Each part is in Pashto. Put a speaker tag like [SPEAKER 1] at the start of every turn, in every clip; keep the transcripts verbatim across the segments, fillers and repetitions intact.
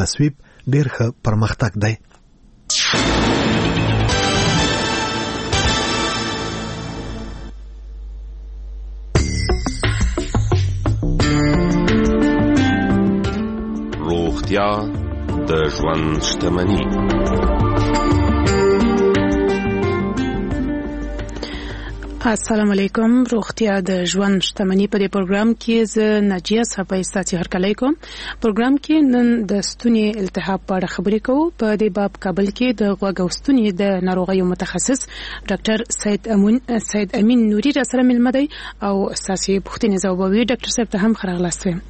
[SPEAKER 1] تصویب ډیر ښه پرمختګ دی.
[SPEAKER 2] روغتیا د ژوند شتمني.
[SPEAKER 3] السلام علیکم. روغتیا د ژوند شتمني په دې پروګرام کې زه ناجیه صاحب ستاسو هرکلی کوم. پروګرام کې نن د ستوني التهاب په اړه خبرې کوو. په دې باب کابل کې د غوږ او ستوني د ناروغیو متخصص ډاکټر سید امین سید امین نوري را سره ملمه دی او ستاسو پوښتنې ځوابوي. ډاکټر صاحب ته هم خراغلاست ویم.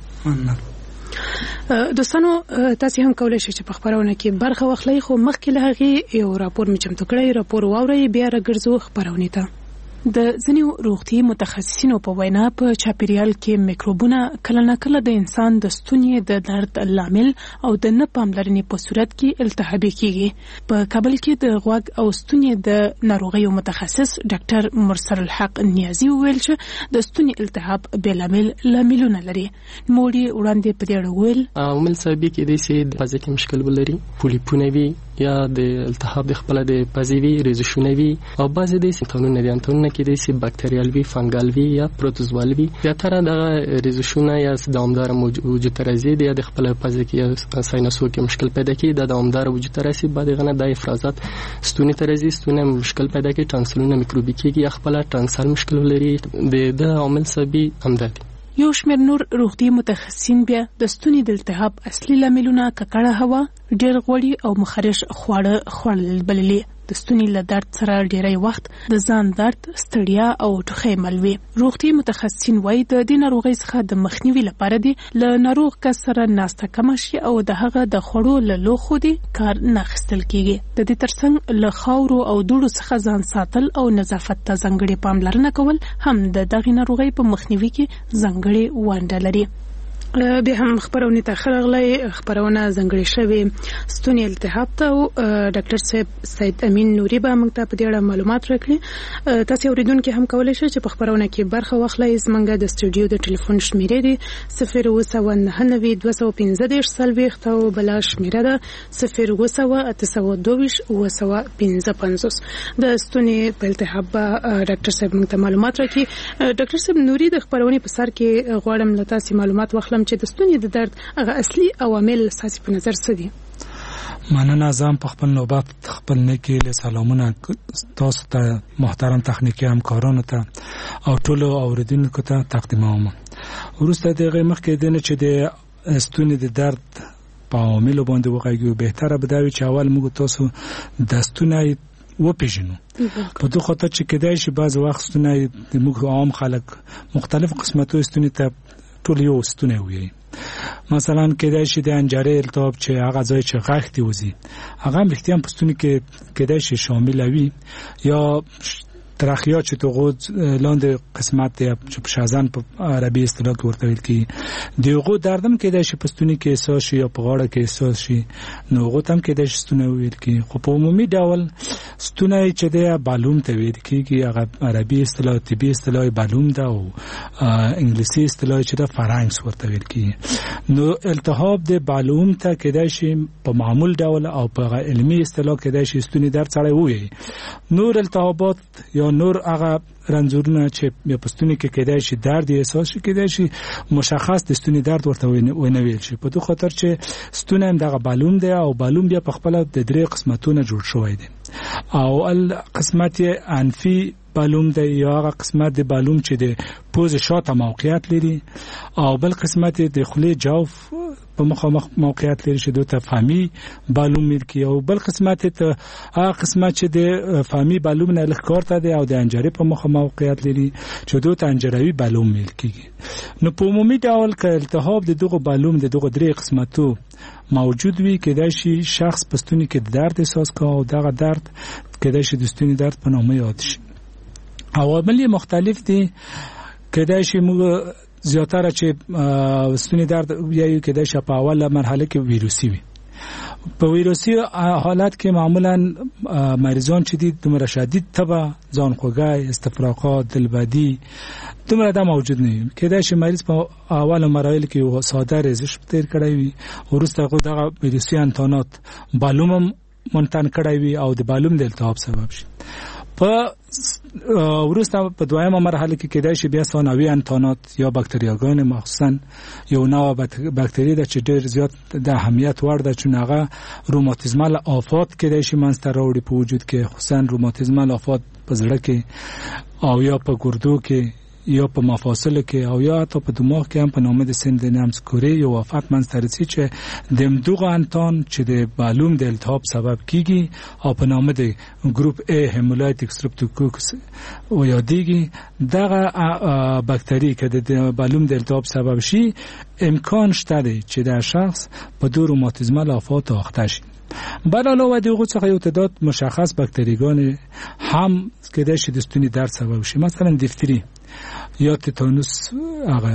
[SPEAKER 3] دوستانو تاسو هم کولای شئ چې په خبرونه کې برخه واخلئ، خو مخکې له هغې یو راپور مې چمتو کړی. راپور واورئ بیا راګرځو خبرونه ته. د ځینو روغتي متخصصینو په وینا په چاپیریال کې میکروبونه کله نه کله د انسان د ستوني د درد لامل او د نه پاملرنې په صورت کې التهابي کیږي. په کابل کې د غوږ او ستوني د ناروغیو متخصص ډاکټر مرسل الحق نیازي وویل چې د ستوني التهاب بېلامل لاملونه لري. نوموړي وړاندې په دې اړه وویل
[SPEAKER 4] عامل سببي کېدای شي د پزې کې مشکل ولري، پولیپونه وي یا د التهاب د خپل د پزې وي، ریزشونه وي او بعضې د سیمټومونه دي. انتونونه کېدای شي باکتریال وي، فنګال وي یا پروتوزوال وي. زیاتره دغه ریزشونه یا دوامدار وجود ته راځي یا د خپل پزې کې یا ساینسو کې مشکل پیدا کوي. د دوامدار وجود ته راځي بعد غنه د افرازات ستوني ته راځي، ستوني مشکل پیدا کوي، ټانسلونه میکروبي کېږي یا خپل ټانسل مشکل ولري. د د عامل سببي همدا دي.
[SPEAKER 3] یو شمېر نور روغتي متخصصین بیا د ستوني د التهاب اصلي لاملونه ککړه هوا، ډېر غوړي او مخرش خواړه خوړل بللي. د ستوني له درد سره ډېری وخت د ځان درد، ستړیا او ټوخی مل وي. روغتي متخصصین وایي د دې ناروغۍ څخه د مخنیوي لپاره دي له ناروغ کس سره ناسته کمه شي او د هغه د خوړو له لوښو دي کار نه اخیستل کېږي. د دې ترڅنګ له خاورو او دوړو څخه ځان ساتل او نظافت ته ځانګړې پاملرنه کول هم د دغې ناروغۍ په مخنیوي کې ځانګړې ونډه لري. بیا هم خبرونه ته خرغلای خبرونه زنګړې شوی ستوني التهاب ته ډاکټر صاحب سید امین نوري به موږ ته په دې اړه معلومات راکړي. تاسو اوریدونکو هم کولای شئ چې په خبرونه کې برخه واخلئ. زمونږ د استودیو د ټلیفون شمیرې دي صفر اووه سوه نهه نوي دوه سوه پنځه دېرش څلوېښت او بله شمیره ده صفر اووه سوه اته سوه دوه ویشت اووه سوه پنځه پنځوس. د ستوني په التهاب ډاکټر صاحب موږ ته معلومات راکړي. ډاکټر صاحب نوري د خبرونې په سر کې غواړم له تاسو معلومات واخلم چې د ستوني د درد هغه اصلي عوامل ساسي په نظر څه دي؟
[SPEAKER 5] مننه. ځم په خپل نوبت خپل نکي له سلامونه تاسو ته محترم تخنیکی همکارانو ته او ټولو اوریدونکو ته تقدیموم. وروسته دغه مخکې دنه چې د ستوني د درد په عوامل باندې وغږیږو، بهتره به دا وي چې اول موږ تاسو د ستوني وپیژنو. په دوه خاطر چې کېدای شي بعض وخت ستوني د موږ عام خلک مختلف قسمتو ستوني ته ټول یو ستوني وي. مثلا کېدای شي د انجارې التهاب چې هغه ځای چې غاښ دی وځي هغه هم احتیام په ستوني کې کېدای شي شامل وي، یا تراخیا چې تو غوږ لاندې قسمت یا چې په شازن په عربي اصطلاح کې ورته ویل کېږي د غوږ دردم کېدای شي په ستوني کې احساس شي یا په غاړه کې احساس شي، نو غوږ هم کېدای شي ستوني ویل کېږي. خو په عمومي ډول ستوني چې دی بالوم ته ویل کېږي، هغه عربي اصطلاح طبي اصطلاح بالوم ده او انګلیسي اصطلاح چې ده فارنکس ورته ویل کېږي. نو التهاب د بالوم ته کېدای شي په معمول ډول او په علمي اصطلاح کېدای شي ستوني درد سره وي. نور التهابات یا نور هغه رنځورونه چې په ستوني کې کېدای شي درد احساس شي، کېدای شي مشخص د ستوني درد ورته ونه ویل شي، په دوه خاطر چې ستوني هم دغه بالوم دی او بالوم بیا په خپل د درې قسمتونو جوړ شوی دی. او ال قسمت انفي بالوم دی یا هغه قسمت د بالوم چې د پوز شاته موقعیت لري، او بل قسمت د خولې جوف په مخامخ موقعیت لري چې دوی ته فهمي بالوم ملکی، او بل قسمت ته هغه قسمت چې د فهمي بالوم نه لږ ته دی او د انجارې په مخ موقعیت لري چې دوی ته انجروي بالوم ملکی. نو په عمومي ډول که التهاب د دغه بالوم د دغه درې قسمتو موجود وي، کېدای شي شخص په ستوني کې درد احساس کوي او دغه درد کېدای شي د ستوني درد په نامه یاد شي. عوامل مختلف دي، کېدای شي موږ زیاتره چې ستوني درد یا کېدای شي په اوله مرحله کې ویروسي وي، په ویروسي حالت کې معمولا مریضان چې دي دومره شدید تبه، ځان خوږی، استفراغات، دلبدي دومره دا موجود نه وي. کېدای شي مریض په اول مراحل کې یو ساده ریزش تیر کړی وي، وروسته هغه دغه ویروسي انتانات بالوم منتن کړی وي او د بالوم د التهاب سبب شي. په وروسته په دویمه مرحله کې کېدای شي بیا ثانوي انتانات یا باکتریاګان، مخصوصا یو نوع باکتری ده چې ډېر زیات د اهمیت وړ ده، چې هغه روماتیزمال آفات کېدای شي منځته راوړي په وجود کې، خصوصا روماتیزمال آفات په زړه کې او یا په ګردو کې یا په مفاصل کې او یا حتی په دماغ کې هم په نامه د سندروم سکوري یو آفت منځته راځي چې د همدغه انتان چې د بالوم د التهاب سبب کیږي او په نامه د ګروپ A هیمولایتیک سترپتوکوکس و یادېږي. دغه باکتری که د بالوم د التهاب سبب شي امکان شته دی چې د شخص په دو روماتیزمال آفات اخته شي. بر علاوه د هغو څخه یو تعداد مشخص باکتریګان هم کېدای شي د ستوني درد سبب شي، مثلا دیفتری یا تیتانوس هغه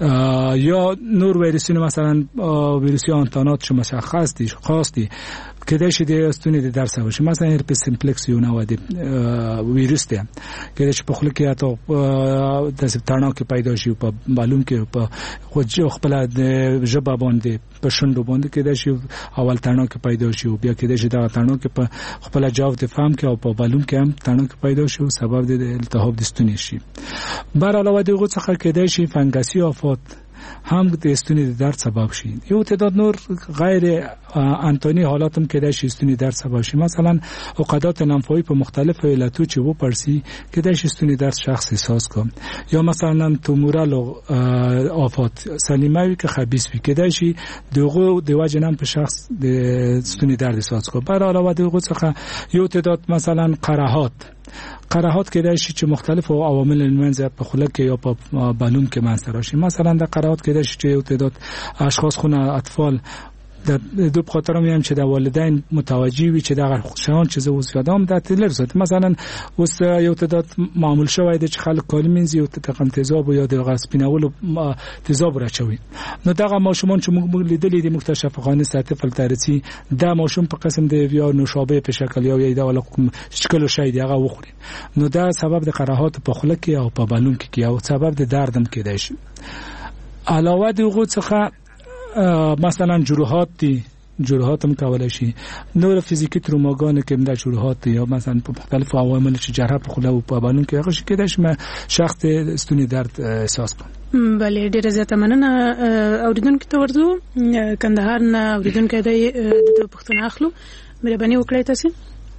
[SPEAKER 5] یا نور ویروسونه، مثلا ویروسی آنتانات چې مشخص دي خاص دي کېدای شي د ستوني د درد سبب شي، مثلا هرپس سیمپلکس یو نوع د ویروس دی کېدای شي په خوله کې حتی د تڼاکو کې پیدا شي، په بالوم کې په خپل د ژبه باندې په شونډو باندې کېدای شي اول تڼاکو پیدا شي، بیا کېدای شي دغه تڼاکو په خپل جوف د فم کې او په بالوم کې هم تڼاکو پیدا شي او سبب د التهاب د ستوني شي. بر علاوه د هغو څخه کېدای شي فنګسي آفات هم د ستوني د درد سبب شي. یو تعداد نور غیر انتانی حالات هم کېدای شي ستوني درد سبب شي، مثلا عقدات لمفاوی په مختلفو علتو چې و پرسي کېدای شي ستوني درد شخص احساس کوي، یا مثلا تومورال آفات سلیمه وي که خبیث وي کېدای شي دغه د وجه نام په شخص د ستوني درد احساس کوي. بر علاوه د هغو څخه یو تعداد مثلا قرحات قرحات کېدای شي چې مختلف عوامل منځ په خوله کې یا په بالوم کې منځته راشي، مثلا د قرحات کېدای شي چې یو تعداد اشخاص خونه اطفال د دو په خاطر هم چې د والدین متوجي وي چې دغه شان چې زه اوس یادوم د تلر زت، مثلا اوس یو تعداد معمول شوی دی چې خلک کالي منځي او تقم تیزاب یا د غسپینولو تیزاب راچوي. نو دغه ماشومان چې موږ لیدلې د مکتشف خانه سطح فلترسي د ماشوم په قسم د یا نوشابه په شکل یا یو ډول شکل شي دی هغه وخوري، نو دا سبب د قرحات په خوله کې او په بالون کې او سبب د دردم کېدای شي. علاوه د هغو څخه مثلا جروحات دي، جروحات هم کولای شي، نور فیزیکی تروماګان کې د جروحات یا مثلا په مختلف عوامل چې جراح په خوله او په بالون کې هغه شي کېدای شي شخص ستوني درد احساس کوي.
[SPEAKER 3] بله ډیره زیاته مننه. اوریدونکو ته ورځو کندهار نه اوریدونکو د پښتون اخلو مهرباني وکړئ تاسو.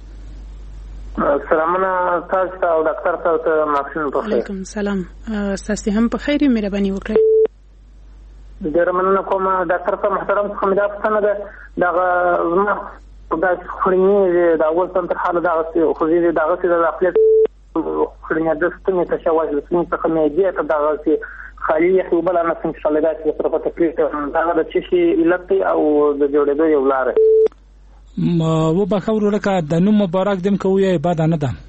[SPEAKER 6] سلامونه تاسو ته او ډاکټر ته ماکسین په خیر.
[SPEAKER 3] وعلیکم سلام، تاسو هم په خیر، مهرباني وکړئ.
[SPEAKER 6] ډېر مننه کوم ډاکټر ته محترم څخه مې دا پوښتنه ده دغه زما دا خورني د اول څنګه حاله دا خو دې دغه څه د خپل خورني د ستوني ته شواهد د ستوني څخه مې دې ته دغه څه خالي یو بل نه څنګه شلګات په طرفه تکلیف دا د چشي علت او د جوړېدو یو لار
[SPEAKER 5] ما و بخور لکه د نوم مبارک دم کوی بعد نه ده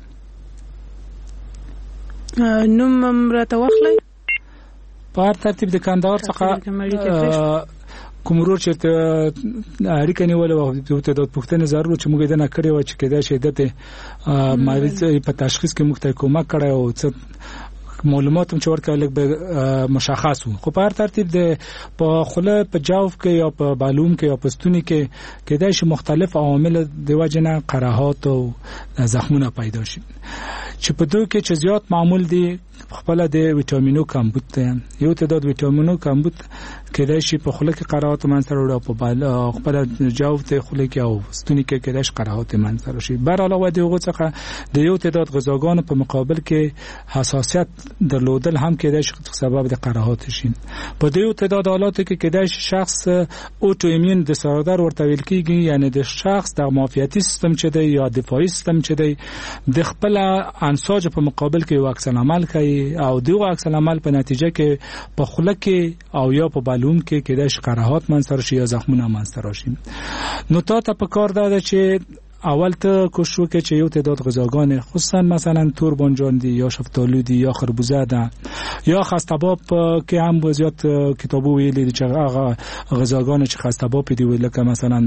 [SPEAKER 3] نوم راته واخلئ
[SPEAKER 5] په هر ترتیب د کندهار څخه کومرور چې اړیکه نیول او د تعداد پوښتنه ضروري چې موږ دنه کړی و چې کېدای شي د مریض په تشخیص کې موږ ته کومک کړی او څه معلومات هم چې ورکول به مشخص وو. خو په هر ترتیب د په خوله په جوف کې یا په بالوم کې یا په ستوني کې کېدای شي مختلف عوامل د وجنه قرحات او زخمونه پیدا شي چې په دوی کې چې زیات معمول دي خپل د ویټامینو کمبود ته یو تعداد ویټامینو کمبود کېدای شي په خوله کې قرحات منځته راوړي په بال خپل جوف ته خوله کې او ستوني کې کېدای شي قرحات منځته راشي. بر علاوه د هغه څخه د یو تعداد غذاګانو په مقابل کې حساسیت درلودل هم کېدای شي سبب د قرحات شي. په دې یو تعداد حالاتو کې کېدای شي شخص اوټو ایمون دیساردر ورته ویل کېږي، یعنی د شخص د معافیتي سیستم چې دی یا دفاعي سیستم چې دی د خپل انساج په مقابل کې یو عکس العمل کوي او دغه عکس العمل په نتیجه کې په خوله کې او یا په بالوم کې کېدای شي قرحات منځته راشي یا زخمونه منځته راشي. نو تا ته په کار ده چې اول ته کوشش وکړي چې یو تعداد غذاګان خصوصا مثلا تور بانجان دي یا شفتالو دي یا خربوزه ده یا خستباب کې هم زیات کتابو ویلي چې هغه غذاګان چې خستباب دي لکه مثلا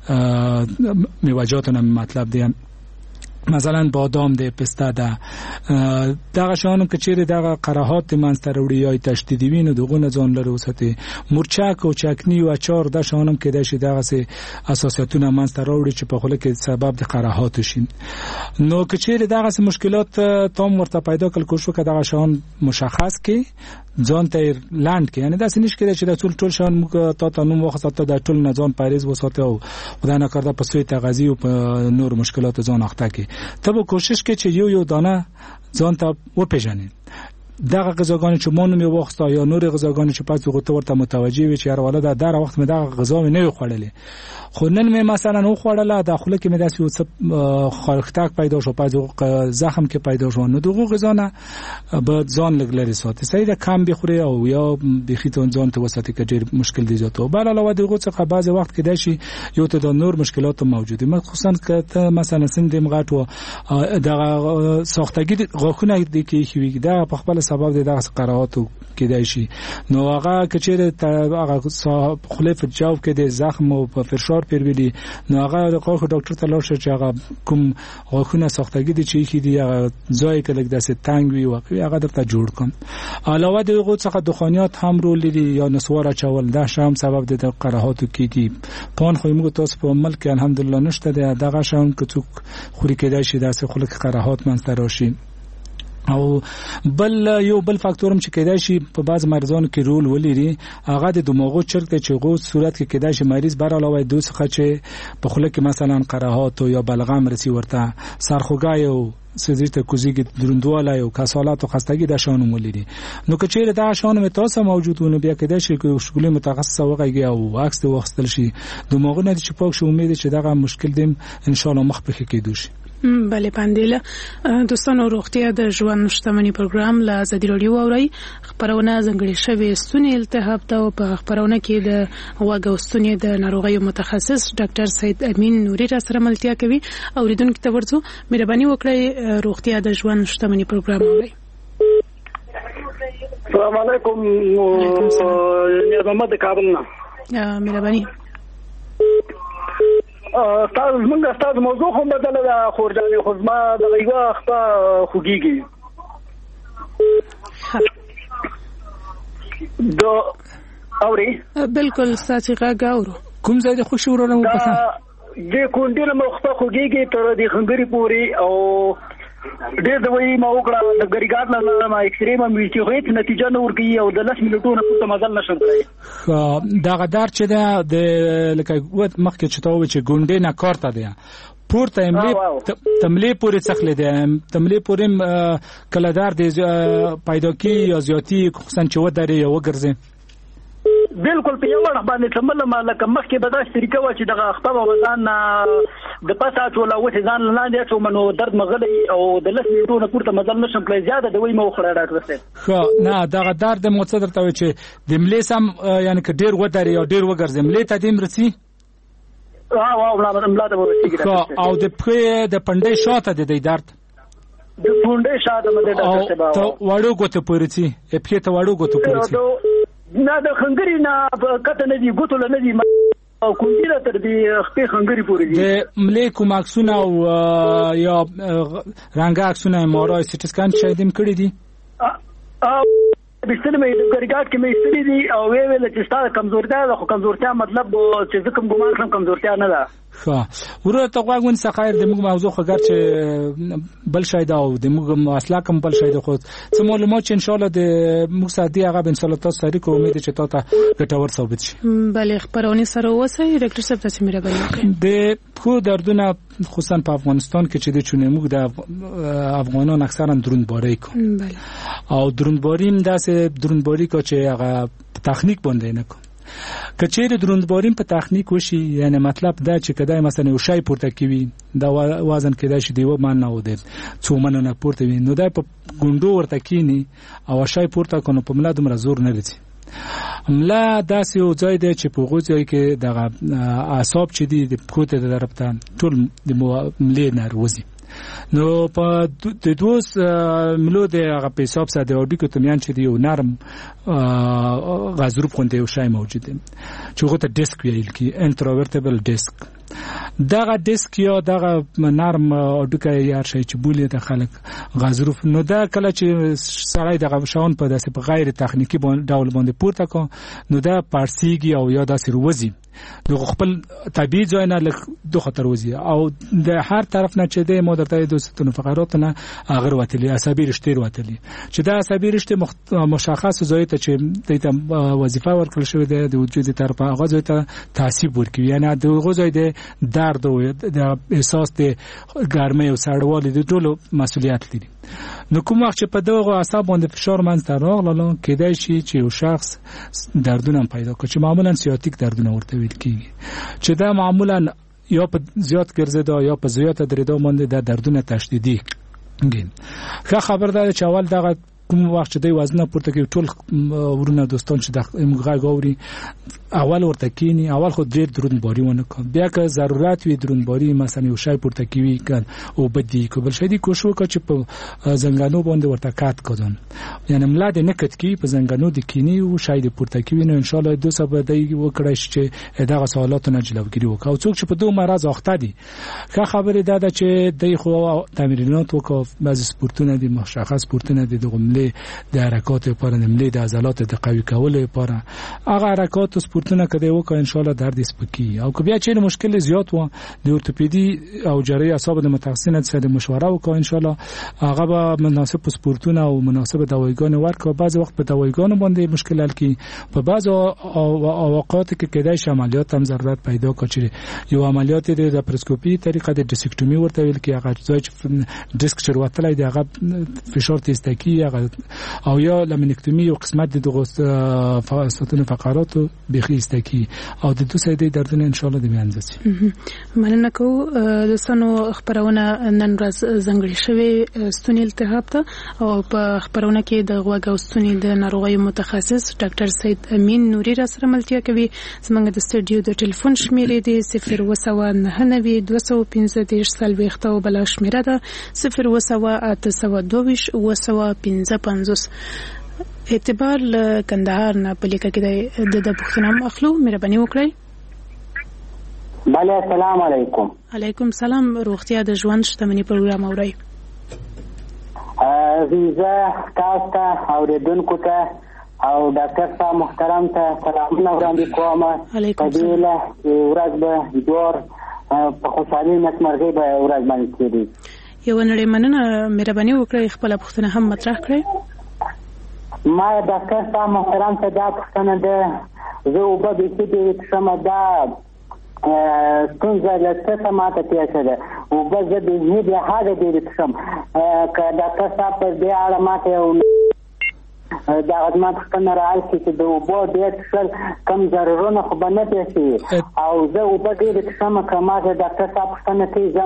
[SPEAKER 5] میوه‌جات هم مطلب دي مثلا بادام ده پسته ده دغه شانو که چیرې دغه قرهات منځته راوړي یا تشدیدي وي نو دغه نه ځان لري وساتي مرچک او چکنی او اچار د شانم کې د شي دغه سي اساسیتونه منځته راوړي چې په خله کې سبب د قرهات شي نو که چیرې دغه سي مشکلات تام ورته پیدا کول کوشش وکړه دغه شان مشخص کې ځان ته لاند کې یعنی داسې نشي کېدای چې د ټول ټول شان موږ تا ته نو وخت ته د ټول نه ځان پاریز وساته او خدای نه کړه په سوی تغذیه او په نور مشکلات ځان اخته کې ته به کوشش کې چې یو یو دانه ځان ته وپیژنې دغه غذاګان چې مونږ یې وخته یا نور غذاګان چې پاتې غوته ورته متوجي وي چې هر ولدا در وخت مې دغه غذا مې نه خوړلې خو نن مې مثلا نو خوړله داخله کې مې داسې یو خارختاک پیدا شو پاتې زخم کې پیدا شو نو دغه غذا نه به ځان لګلري ساتي صحیح ده کم بخوري او یا بخیتون ځان ته وساتي کې ډېر مشکل دي زیاته بل علاوه دغه څخه بعض وخت کې دشي یو ته د نور مشکلات موجوده مخصوصا که مثلا سندم غټو دغه ساختگی غاښونه دي کې هیوي دا په خپل سبب د دغه قرهاتو کې دشي نو هغه کچېره هغه خلاف جواب کې د زخم او په فرشار پیروي نو هغه د غاښ ډاکټر ته لاړ شي چې هغه کوم غاښونه ساختگی دي چې کې دي هغه ځای کې لګ داسې تنګ وي واقعي هغه درته جوړ کوم علاوه دغه څخه دخانیات هم رول لري یا نسوار چول دا شام سبب د قرهاتو کیږي پون خو موږ تاسو په ملک الحمدلله نشته دغه شام که څوک خوري کېدای شي داسې خلک قرهات منځ ته راشي او بل یو بل فاکتورم چې کېدای شي په بعض مریضانو کې رول ولري هغه د دماغو چرګ ته چې غو صورت کې کېدای شي مریض بر علاوه دوه څخه چې په خله کې مثلا قرهات یا بلغم رسی ورته سرخوګای او سزیته کوزیګ دروندواله او کسالت او خستګي د شانو مولري نو که چیرې دا شانو متاسه موجودونه بیا کېدای شي چې شغلي متخصص وغږی او عکس د وختل شي دماغونه چې پاک شو امید چې دا مشکل دیم ان شاء الله مخ په کې کېدو شي
[SPEAKER 3] بله پاندیله دوستانو روغتیا د ژوند شتمنۍ پروګرام له ازادي راډیو اوري خبرونه زنګړې شوې ستوني التهاب ته په خبرونه کې د غوږ او ستوني د ناروغیو متخصص ډاکټر سید امین نوري را سره ملتیا کوي اوریدونکو ته ورڅو مهرباني وکړئ روغتیا د ژوند شتمنۍ پروګرام اوري
[SPEAKER 6] السلام علیکم یا محمد کابل نه
[SPEAKER 3] مهرباني
[SPEAKER 6] تاسو موږ تاسو موضوع هم بدل دا خورجاني خدما د یو وخت خوګيږي دو اوري
[SPEAKER 3] بالکل ساتي غاورو
[SPEAKER 5] کوم ځای د خوشو ورونه مو پسند
[SPEAKER 6] د کوندې مخته خوګيږي تر د خنګري پوری او ډېر د وی ما وکړه د ګریګات نه ما ایکسرې ما میچې هیڅ نتیجه نه ورګي او د لس منټونو په مزل نشم کړی
[SPEAKER 5] دا غدار چې د لکه مخکې چې تاوه چې ګونډې نه کارته دی پورته املی تملی پوری څخله دی تملی پوری کلهدار دی پیدا کی یا زیاتی خصوصا چې و درې یو ګرځي
[SPEAKER 6] بالکل په یو وخت باندې تمل مالک مخکې به دا طریقه و چې دغه خپل وزن د پاسه ټول او ځان لاندې ټو منو درد مغلی او د لس منټونو پورته مزل نشم کړی زیاده د وی مو خړه راځي
[SPEAKER 5] خو نه دغه درد متصدر ته چې د ملي سم یعنی ک ډیر و درې او ډیر و ګرځم ملي ته دیم رسی
[SPEAKER 6] ها واو ملا ملا ته ورسیږي
[SPEAKER 5] او د پخې د پندې شاته د درد
[SPEAKER 6] د پندې شاته مده ډاکټر صاحب
[SPEAKER 5] ته وړو ګوت پورتي اپې ته وړو ګوت پورتي
[SPEAKER 6] نه د خنګري نه کته نه دی ګوتو نه دی او کومه تر دې خپل خنګري پورې دي
[SPEAKER 5] د ملیکو ماکسونه او یا رنګ اکسونه مورای سټ سکان شاهدیم کړی دي
[SPEAKER 6] ا بستر مې د ګریګات کې مې ستړي دي او وی ویل چې ستاسو کمزورتیا ده خو کمزورتیا مطلب چې زه کوم ګمان کوم کمزورتیا نه ده
[SPEAKER 5] ښه ورته تقواګون څخه د موږ موضوع خبر چې بل شاید او د موږ اصلا کوم بل شاید خو څه معلومات چې ان شاء الله د موږ سادي هغه ان شاء الله تاسو سره کوم امید چې تاسو ګټور ثابت شي
[SPEAKER 3] بله خبرونه سره وسی ډاکټر صاحب تاسو مهرباني وکړئ
[SPEAKER 5] د خو دردونه خصوصا په افغانستان کې چې د چونه موږ د افغانان اکثرا دروندباری کوي بله او دروندباری هم داسې دروندباری کو چې هغه تخنیک باندې نه کوي کچېره دروندباریم په تخنیک وشي یعنی مطلب دا چې کدای مثلا یو شای پورته کوي دا وزن کېدای شي دیو مان نه ودی څو من نه پورته وي نو دا په ګوندو ورته کینی او شای پورته کنه په ملا دومره زور نه لري ملا داسې یو ځای دی چې په هغو ځای کې دغه اعصاب چې دي د پښو ته طرف ته ټول د ملې نه راوځي. نو په د دوس ملو د هغه په حساب سره د اډیکو تمیان چې دی یو نرم غضروف غونډه یو شای موجود دی چې هغه ته ډیسک ویل کی انټروورټیبل ډیسک. دغه ډیسک یا دغه نرم اډوکه یا شي چې بولې د خلک غضروف، نو دا کله چې سړی دغه شاون په داسې په غیر تخنیکی ډول باندې پورته کو نو دا پارسیږي او یا داسې روزي نو خپل طبيعي ځای نه لږ د خطر وزي او د هر طرف نه چې د مودرته د ستونو فقرات نه اگر وتلی عصبي رشتې وتلی چې دا عصبي رشتې مشخص ځای ته چې د وظیفه ورکړل شوی دی د وجود طرف هغه ځای ته تاثیر ورکوي، یعنی د هغه ځای د درد او د احساس د ګرمۍ او سړوالي د ټولو مسؤلیت لري. نو کوم وخت چې په دغه اعصاب باندې فشار منځته راغله کېدای شي چې یو شخص دردونه پیدا کړي چې معمولا سیاتیک دردونه ورته ویل کیږي چې دا معمولا یا په زیات ګرځیدا یا په زیات درېدا باندې د دردونه تشدیدي ګین. ښه خبر ده چې اول دغه کوم وخت چې د وزن پورته کې ټول ورونه دوستان چې د غږ اوري اول ورته کینی اول خو ډیر درون باری ونه کوم، بیا که ضرورت وي درون باری مثلا یو شای پورته کیوي کړ او بدی کو بل شي دی کوشش وکړي چې په زنګانو باندې ورته کات کړم، یعنی ملاده نکټ کی په زنګانو د کینی او شای د پورته کیوي نو ان شاء الله دوه سبا دی وکړي چې دغه سوالات نه جلوګیری وکړي او څوک چې په دوه مرز اخته دي. ښه خبره ده چې د خو تمرینات وکړي، بعضی سپورتونه دي مشخص سپورتونه دي دغه ملي د حرکات لپاره ملي د عضلات د قوي کولو لپاره هغه حرکات سپورتونه کده وکړي ان شاء الله درد سپکی او که بیا چې مشکل زیات و د اورتوپیدي او جراحي اعصاب د متخصصینو سره مشوره وکړي ان شاء الله هغه به مناسب سپورتونه او مناسب دوایګان ورکړي. بعض وخت په دوایګانو باندې مشکل حل کی، په بعض اوقات کې کېدای شي عملیات هم ضرورت پیدا کړي. یو عملیات د لپاروسکوپي طریقه د ډیسکټومي ورته ویل کی هغه ځای چې ډیسک چروتلای دی هغه فشار تستکی هغه او یا لامینکتومی یو قسمت د دغه ستون فقرات بخي استکی او د دوه سیدې دردونه ان شاء الله د میانځي.
[SPEAKER 3] مننه کوم دوستانو، خبرونه نن ورځ ځنګړې شوې ستوني التهاب ته او په خبرونه کې د غوږ او ستوني د ناروغیو متخصص ډاکټر سید امین نوري را سره ملتیا کوي. زموږ د سټوډیو د ټلیفون شمیرې دی صفر وسوه نهه نوي دوه سوه پنځه دېرش څلوېښت او بله شمیره ده صفر وسوه اته سوه دوه ویشت اوه سوه پنځه پنځوس. اعتبار له کندهار نه په لیکه کې د د پښتنام اخلو مهرباني وکړئ.
[SPEAKER 7] بله السلام علیکم.
[SPEAKER 3] علیکم سلام. روغتیا د ژوند شتمنۍ پروګرام اورئ.
[SPEAKER 7] زه تاسو ته اوریدونکو ته او ډاکټر صاحب محترم ته سلامونه وړاندې کوم.
[SPEAKER 3] علیکم
[SPEAKER 7] السلام. ورځ به جوړ په خوشحالۍ نسمرغۍ به ورځ باندې کېږي.
[SPEAKER 3] یو نړۍ مننه، مهرباني وکړئ خپله پوښتنه هم مطرح کړئ.
[SPEAKER 7] ما ډاکټر صاحب محترم ته دا پوښتنه ده، زه اوبه بیخي ډېرې څښم، دا ستونزه له څه څه ماته پېښه ده. اوبه زه بیخي بې حده ډېرې څښم. که ډاکټر صاحب پر دې اړه ماته یو دا زما پوښتنه راحل کړي چې د اوبو ډېر څښل کم ضررونه خو به نه پېښوي او زه اوبه ډېرې څښم. که ماته ډاکټر صاحب پوښتنه کوي زه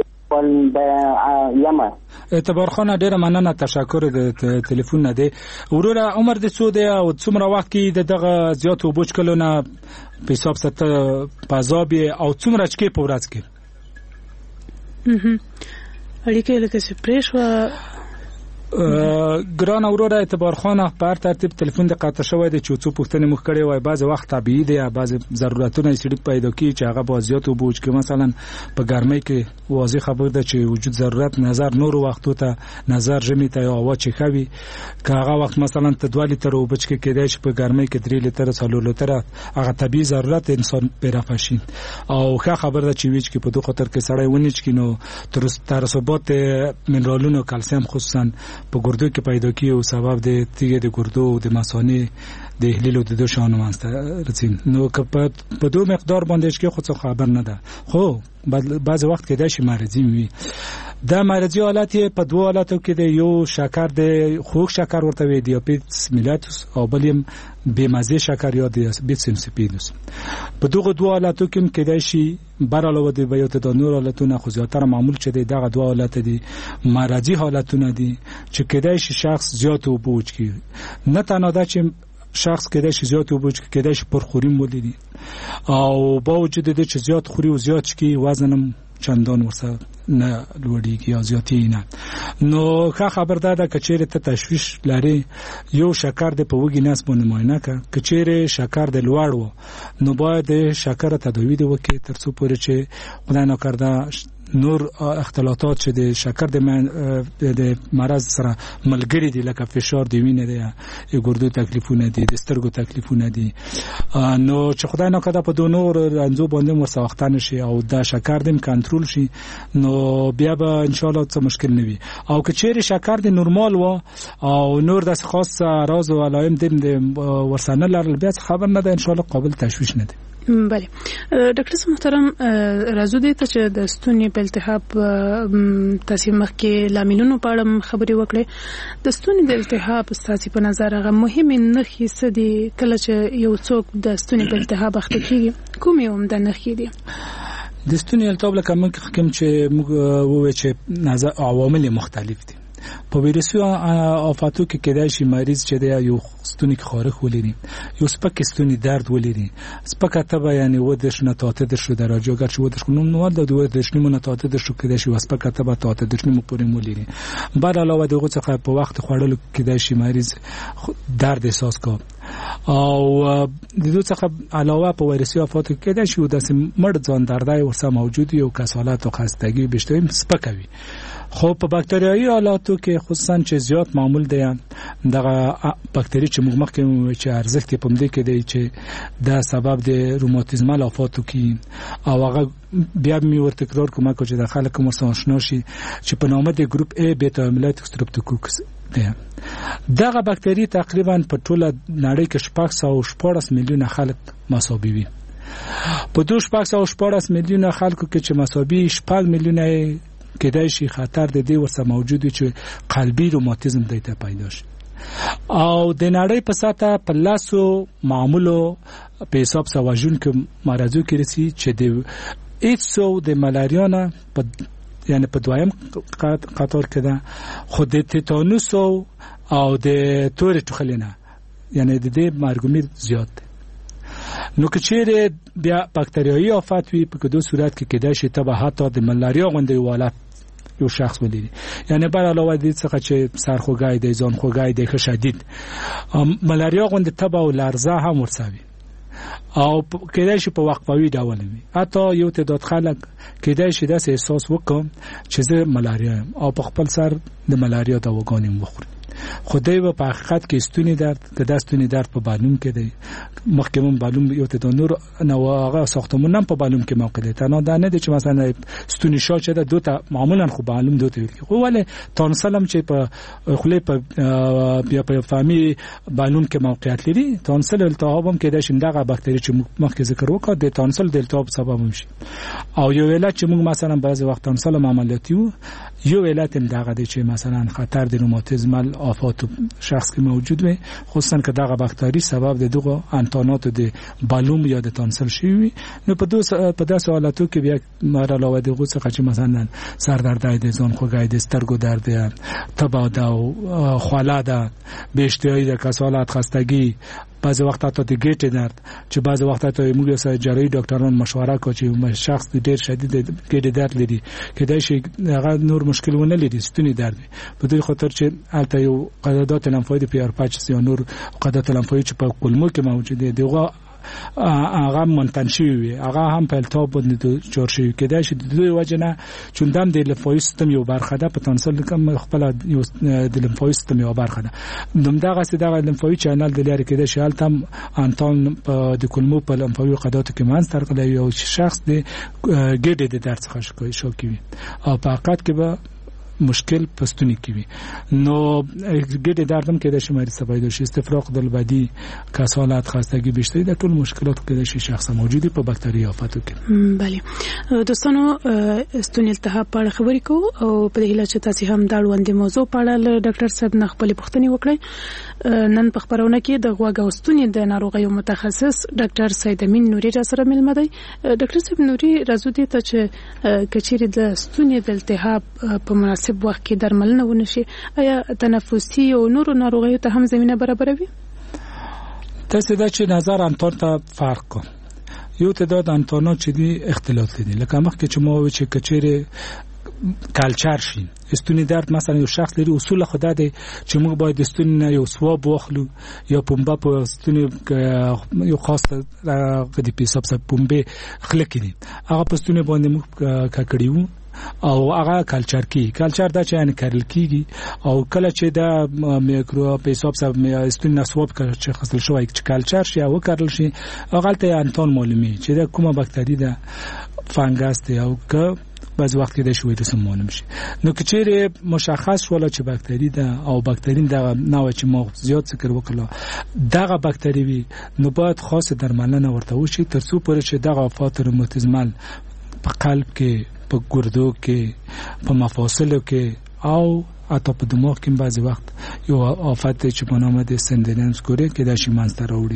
[SPEAKER 5] اعتبار خانه ډیره مننه، تشکر د ټلیفون نه دی. وروره عمر د څو دی او څومره وخت کې دغه زیات وبوچ کلو نه په حساب ست پازاب او څومره چکه په ورځ کې
[SPEAKER 3] اړیکې لکه چې پریښو
[SPEAKER 5] ګران وروره اعتبار خانه په هر ترتیب ټلیفون د قطع شوی دی چې څو پوښتنې مخ کړي وای. بعض وخت طبيعي دی، بعض ضرورتونه سړي پیدا کی چې هغه با زیات وبوج کې مثلا په ګرمۍ کې واضح خبر ده چې وجود ضرورت نظر نور وختو ته نظر جمعي ته او هوا چې خوي که هغه وخت مثلا ته دوه لیټر وبچ کې کېدای شي په ګرمۍ کې درې لیټر څلور لیټر هغه طبيعي ضرورت انسان پیدا شي او ښه خبر ده چې ویچ کې په دوه خطر کې سړی ونیچ کې نو ترسبات منرالونو کلسیم خصوصا په ګردو کې پیدا کیږي او سبب د تیږه د ګردو او د مثانې د احلیل او د دوه شانو منځته راځي. نو که په دوه مقدار باندې کې خو څه خبر نه ده، خو بعض وخت کې د شي مرضی وي. دا مرضی حالت په دوه حالاتو کې د یو شکر د خوږ شکر ورته وي دیابیتس میلاتوس او بلیم بې مزه شکر یا دیابیتس انسیپیدوس. په دغه دوه حالاتو کې کېدای شي بر علاوه د بیات د نور حالتونه خو زیاتره معمول چې دغه دوه حالت دي مرضی حالتونه دي چې کېدای شي شخص زیات وبوج کی. نه تنها دا چې شخص کېدای شي زیات اوبه وڅښي، کېدای شي پرخوري ولري او با وجود دې چې زیات خوري او زیات څښي وزن هم چندان ورسره نه لوړیږي یا زیاتې نه. نو ښه خبر ده ده که چیرې ته تشویش لري یو شکر دې په وږي نس باندې معاینه کړه. که چیرې شکر دې لوړ و نو باید د شکر تداوی دې وکړي تر څو پورې چې خدای ناکرده نور اختلاطات چې د شکر د د مرض سره ملګری دي لکه فشار د وینې دی، ګردو تکلیفونه دي، د سترګو تکلیفونه دي، نو چې خدای ناکرده په دوه نور رنځو باندې ورسوختانه شي او د شکر دې کنټرول شي نو بیا به ان شاء الله څه مشکل نه وي. او که چیرې شکر د نورمال و او نور د خاص راز او علائم د ورسنه لرل بیا خبر نه ده، ان شاء الله قابل تشویش نه ده.
[SPEAKER 3] بله ډاکټر صاحب محترم، راځو دې ته چې د ستوني په التهاب تاسو مخکې لاملونو په اړه خبرې وکړې. د ستوني د التهاب ستاسو په نظر هغه مهمه نښې څه دي کله چې یو څوک د ستوني په التهاب اخته کیږي؟ کومې هم د نښې دي؟
[SPEAKER 5] د ستوني التهاب لکه موږ کوم چې موږ ووایو چې نظر عوامل مختلف دي. په ویروسي آفاتو کې کېدای شي مریض چې د یو ستوني کې خارښ ولري، یو سپک ستوني درد ولري، سپکه تبه یعنی ودش نه تاته در شو درجه اگر چې ودش کنم نو د ودش نیمه نه تاته در شو کېدای شي سپکه تبه تاته در نیمه پورې مولري. بعد علاوه دغه څخه په وخت خوړلو کېدای شي مریض درد احساس کا او د دې څخه علاوه په ویروسي آفاتو کې کېدای شي د مړ ځان دردای ورسره موجود یو کسالت او خستګي بشته سپکوي. خو په باکتریایي حالاتو کې خصوصا چې زیات معمول دي دغه باکتری چې موږ مخکې چې ارزښت په مده کې دی چې دا سبب د روماتیزمال آفاتو کې او هغه بیا می ورته تکرار کوم چې د خلک کوم آشنا شي چې په نامه د ګروپ A بیتا املایت سترپتوکوکس دی. دغه باکتری تقریبا په ټوله نړۍ کې شپږ سوه شپاړس میلیونه خلک مساوي وي. په دوه شپږ سوه شپاړس میلیونه خلکو کې چې مساوي شپږ میلیونه کېدای شي خطر د دې ورسره موجود چې قلبي روماتیزم دیته پیدا شي. او د نړۍ په ساته په لاسو معمولو په حساب سواجون کې مرزو کې رسی چې د ایتسو د ملاریا نه په یعنی په دویم قطار کې ده، خو د تیتانوس او د تور ټوخلینه یعنی د دې مرګومیر زیات ده. نو که چیرې بیا باکتریایي آفات وي په دوه صورت کې کېدای شي ته به حتی د ملاریا غوندې حالت یو شخص ولري، یعنی بر علاوه دې څخه چې سرخوږی دی، ځان خوږی دی، شدید ملاریا غوندې تبه او لرزه هم ورسوي او کېدای شي په وقفوي ډول وي. حتی یو تعداد خلک کېدای شي داسې احساس وکړي چې زه ملاریا او په خپل سر د ملاریا دواګانې وخوري. خدای به په حقیقت کې ستوني درد که د ستوني درد په بالون کې دی، مخکې مون بالون یو ته د نور نو هغه ساختمون هم په بالون کې موقع دی. تنها دا نه دی چې مثلا ستوني شا چې د دوه تا معمولا خو بالون دوه ویل خو ولې تونسل هم چې په خله په بیا په فهمي بالون کې موقعیت لري. تونسل التهاب هم کې د شندغه باکتری چې مخکې ذکر وکړ د تونسل د التهاب سبب هم شي. او یو علت چې موږ مثلا بعضی وخت تونسل عملیاتي وو، یو علت هم دغه دی چې مثلا خطر د روماتیزمال آفات شخص کې موجود وي، خصوصا که دغه باکتری سبب د دغه انتانات د بالوم یا د تانسل شي. نو په دوه په داسې حالاتو کې بیا مر علاوه دغه څه چې مثلا سر درد دی، ځان خوږی دی، سترګو درد دی، تبه ده او خواله ده، بې اشتهایي ده، کسالت، خستګي، بعضی وخت ته د ګیټ درد چې بعضی وخت ته موږ سره جراحي ډاکټران مشوره کوي چې شخص ډېر شدید ګیټ درد لري، کېدای شي هغه نور مشکل ونه لري، ستوني درد په دې خاطر چې البته یو قدرات لمفاوي د پی آر پچ یا نور قدرات لمفاوي چې په کولمو کې موجود دي دغه هغه منتنشي وي، هغه هم په التهاب باندې جوړ شي. کېدای شي د دوی وجه نه چون دم د لمفاوي سیستم یو برخه ده، په تنسل کوم خپل د لمفاوي سیستم یو برخه ده. نوم دغه سي دغه لمفاوي چینل د لري کېدای شي التم انتان د کولمو په لمفاوي قدراتو کې مان ترقله یو شخص د ګډې د درد څخه شکایت کوي او په حقیقت کې به مشکل پستونی کی وي. نو ګډه دردم کې د شماري سبب د استفراغ د البدی کسالت، خستګي، بشتري د ټول مشکلات کې د شخص موجودي په باکتریا آفاتو کې.
[SPEAKER 3] بله دوستانو، ستوني التهاب په اړه خبرې کوو او په دې هیله چې تاسو هم دا وړاندې موضوع په اړه له ډاکټر صاحب نه خپل پوښتنې وکړئ. نن په خبرونه کې د غوږ او ستوني د ناروغیو متخصص ډاکټر سید امین نوري را سره ملمه دی. ډاکټر صاحب نوري راځو دې ته چې کچېرې د ستوني د التهاب په مناسب وخت کې درملنه ونشي، آیا تنفسي او نورو ناروغیو ته هم زمينه برابروي؟
[SPEAKER 5] تاسو دا چې نظر انتون ته فرق کو یو تعداد انتونات چې دي اختلاط دي لکه مخکې چې مو چې کچېره کلچر شي استونی درد مثلا یو شخص لري اصول خدا دی چې موږ باید استونی یو سواب واخلو یا پمبه په استونی یو خاصه قدی پیساب سب پمبه خلک دي هغه په استونی باندې موږ ککړیو او هغه کلچر کی کلچر دا چې ان کارل کیږي او کله چې دا میکرو پیساب سب استونی نسواب چې خاصل شوی چې کلچر شي او کارل شي هغه ته انتون معلومي چې دا کومه باکتری ده فنگس دی او که بعض وخت کې د شوې د سمون شي نو کچېره مشخص ولا چې باکتری ده او باکترین دغه نوع چې مو زیات ذکر وکړو دغه باکتری وي نو باید خاص درملنه ورته وشي تر څو پورې چې دغه افات روماتیزمل په قلب کې په ګردو کې په مفاصلو کې او اته په دماغ کې بعض وخت یو آفت چې په نام د سندرنس کوي کې د شي منځ راوړي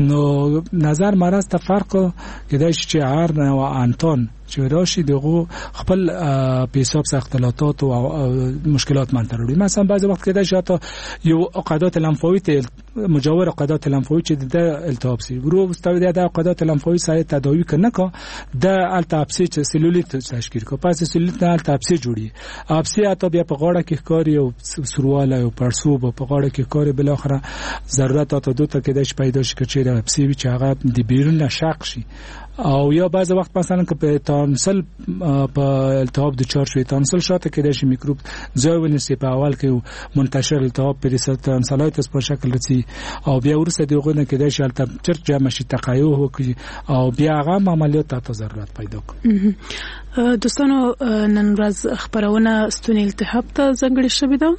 [SPEAKER 5] نو نظر مرز ته فرق کې د شي هر نوع انتون چې راشي دغه خپل پیساب اختلالات او مشکلات منځ راوړي مثلا بعض وخت کې د شاته یو عقدات لمفاوی مجاور عقدات لمفاوی چې د التهاب سي ورو مستوي د عقدات لمفاوی سره تداوی کنه کا د التهاب سي چې سلولیت تشکیل کو پس سلولیت نه التهاب سي جوړي ابسي اته بیا په غاړه کې کاری او سرواله او پرسوب په غاړه کې کاری بل اخره ضرورت اته دوته کې د پیدا شي چې د ابسي چې هغه د بیرون نشق شي او یا بعض وخت مثلا که په تانسل په التهاب د چار شوی تانسل شاته کې د شي میکروب ځای ونیسي په اول کې منتشر التهاب په تانسلایتس په شکل رسي او بیا ورسره دغه نه کې د شي التهاب چرچ جمع شي تقایو وکړي او بیا هغه عملیات ته ضرورت پیدا کوي
[SPEAKER 3] دوستانو نن ورځ خبرونه ستوني التهاب ته ځنګړې شوې ده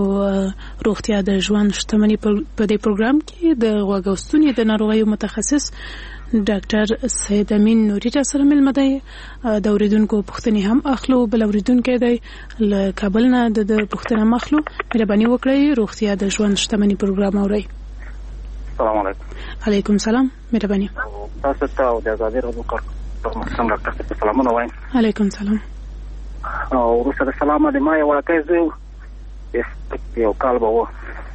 [SPEAKER 3] او روغتیا د ژوند شتمنۍ په دې پروګرام کې د غوږستوني د ناروغیو متخصص ډاکټر سید امین نوري را سره مل مده د اوریدونکو پوښتنې هم اخلو بل اوریدونکو دی له کابل نه د پوښتنه مخلو مهرباني وکړئ روغتیا د ژوند شتمنۍ پروګرام اورئ.
[SPEAKER 8] السلام علیکم.
[SPEAKER 3] علیکم السلام مهرباني.
[SPEAKER 8] تاسو ته او د آزادۍ رادیو کار پر محترم ډاکټر ته سلامونه وایم.
[SPEAKER 3] علیکم السلام.
[SPEAKER 8] او وروسته د سلام د ما یو ورکه زو یو کال به و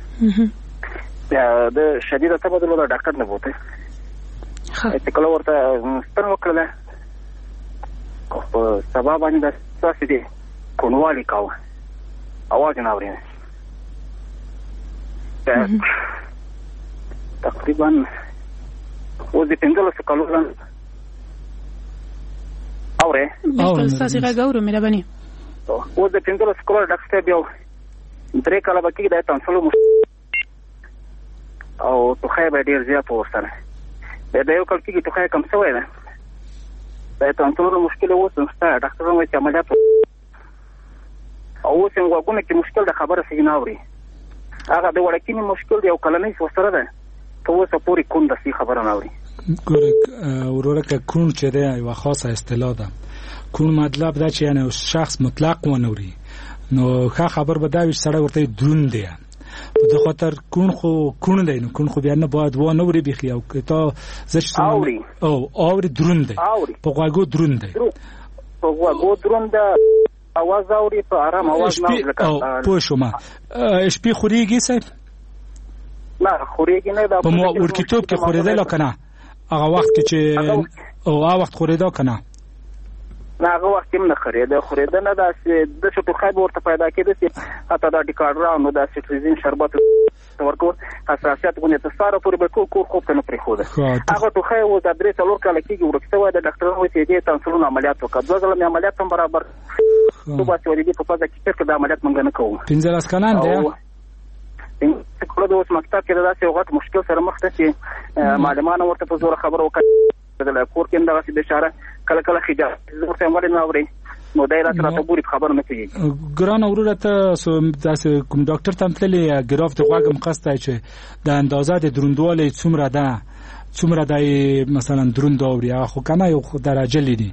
[SPEAKER 8] د شدید تبدل د ډاکټر نه بوته ته کله ورته ستن وکړه په سبا باندې د تاسو دې کونوالي کاوه اواز نه اوري تقریبا و دې پنځه کالو اوري
[SPEAKER 3] بالکل تاسو راغورو مهرباني
[SPEAKER 8] و دې پنځه کالو ډاکټر بیا درې کاله باندې د تنسلو او توخه به ډیر زیات ورسره دا یو کال کې توخه کم شوی ده دا تنسلو مشکل و څه ډاکټر وايي چې عملیات او څنګه وګونه کې مشکل د خبره سي نه اوري هغه د وړکینی مشکل دی او کلنې وسره ده ته اوسه پوری کون د سي خبره نه اوري
[SPEAKER 5] ګوره ورورکه کون چې ده یو خاصه اصطلاح ده کون مطلب دا چې یعنی شخص مطلق و نوري نو ښه خبر به دا وي سره ورته درون دی په د خاطر کون خو کون دی نو کون خو بیا نه باید و نوري بخي او ته زش
[SPEAKER 8] اوري
[SPEAKER 5] او اوري درون دی په غوګو درون دی
[SPEAKER 8] په غوګو درون دی اواز اوري په آرام اواز نه لکه
[SPEAKER 5] او پوه شوم شپې خوريږي صاحب
[SPEAKER 8] نه خوريږي نه دا
[SPEAKER 5] په مو ورکتوب کې خوریدل کنه هغه وخت کې چې او هغه وخت خوریدا کنه
[SPEAKER 8] نه هغه وخت هم نه خریده خریده نه دا د څه په خایب ورته پیدا کېده چې حتی دا ډیکاډرا نو دا سټریزین شربت ورکو حساسیت غونې ته ساره پورې به کو کو خوب ته نه پرې خو ده هغه ټوخه و د درې څلور کال کېږي ورکته و د ډاکټر وایي چې دې تنسلون عملیات وکړه دوه ځله مې عملیات هم برابر نو باسي ولې په پزه کې چې د عملیات مونږ نه کوو
[SPEAKER 5] پنځه لاس کلان دی
[SPEAKER 8] څنګه کله د اوس مکتب کې دا څه وخت مشکل سره مخ ته چې معلمان ورته په زور خبر وکړه د کور کې دا څه د اشاره کله کله خجا ورته مړ نه اوري نو دایره تر ته پوری خبر نه کوي
[SPEAKER 5] ګران اورته داسې کوم ډاکټر تمثلی ګراف د غوږم قصته چې د اندازه د دروندواله څومره ده څومره دای مثلا دروند اوري خو کنه یو درجه لري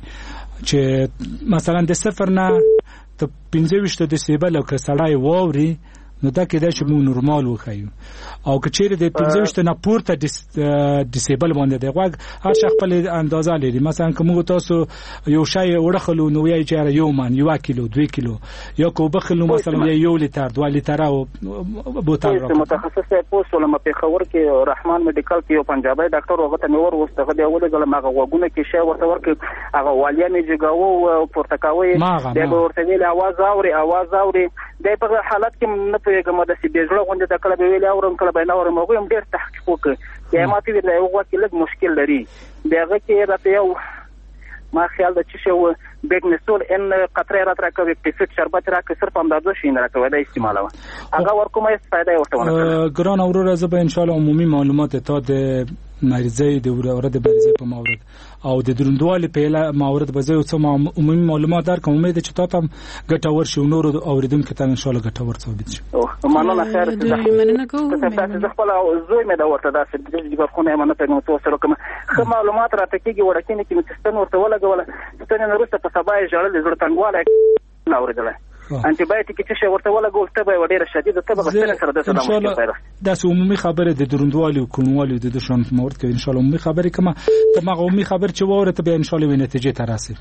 [SPEAKER 5] چې مثلا د صفر نه ته پنځه وشته د سیبل او کسړای ووري نو دا کېدای شي موږ نورمال وښیو او که چیرې د پنځه ویشت نه پورته ډیسیبل باندې دی غوږ هر شخص خپل اندازه لري مثلا که موږ تاسو یو شی وړخلو نو یې چې یو من یو کیلو دوه کیلو یا کو بخلو مثلا یو لیټر دوه لیټر او بوتل
[SPEAKER 8] راځي متخصص پوسټ لمه په خبر کې رحمان میډیکل کې یو پنجابي ډاکټر وغه ته نور وسته دی ولې ګل ماغه وګونه کې شی ورته ورکې هغه والیا می جګاو او پورتکاوي د ورته ویل आवाज اوري आवाज اوري د په حالت کې نه پیګم د سی بیجړه غونډه د کله به ویل اورم کله به نه اورم موږ هم ډیر تحقیق وکړ یا ماته ویل یو وخت لږ مشکل لري دغه کې راته یو ما خیال د چې شو بیگنسول ان قطره رات راکوي اکټیفیټ شربت راکوي صرف اندازه شي نه راکوي د استعمالو هغه ورکومه فائدہ ورته ونه
[SPEAKER 5] ګران اورور زه به ان شاء الله عمومي معلومات ته د مریضي د ورده مریضي په مورد او د دروندوالي په مورد به زه څه عمومي معلومات درکوم امید چې تاسو هم ګټور شي نور اوریدونکو ته ان شاء الله ګټور ثابت شي
[SPEAKER 8] او مننه خیر مننه کوم تاسو خپل زوی مې دا ورته داسې د دې په خونه مننه ته نو تاسو کوم خو معلومات راته کیږي ورکینه کې متستن ورته ولګول ستنه نورسته په سبا یې جوړل زړه تنګواله نه اوریدل انټي بایوټیک چې څه ورته ولګول ته به ډیره شدیده ته به غسل سره د سلام مشکل
[SPEAKER 5] دا عمومي خبره د دروندوالي او کونوالي د شان مورد کې ان شاء الله عمومي خبره کما ته ما عمومي خبر چې وره ته به ان شاء الله نتیجه ته راسي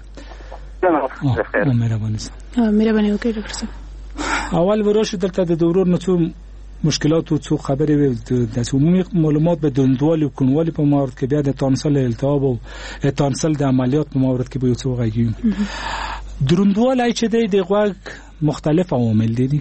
[SPEAKER 5] مهرباني
[SPEAKER 3] مهرباني وکړئ ډاکټر صاحب
[SPEAKER 5] اول ورشه دلته د دورور نه څو مشکلات او څو خبرې وي د عمومي معلومات به دروندوالي او کونوالي په مورد کې بیا د تانسل التهاب او تانسل د عملیات په مورد کې به یو څو غږی دروندوالي چې د غوږ مختلف عوامل دي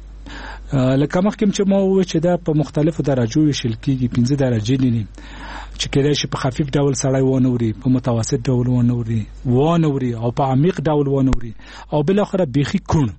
[SPEAKER 5] لکه مخکې چې ما وویل چې دا په مختلفو درجو ویشل کېږي پنځه درجې دي چې کېدای شي په خفیف ډول سړی ونوري په متوسط ډول ونوري ونوري او په عمیق ډول ونوري او بل اخره بيخي کون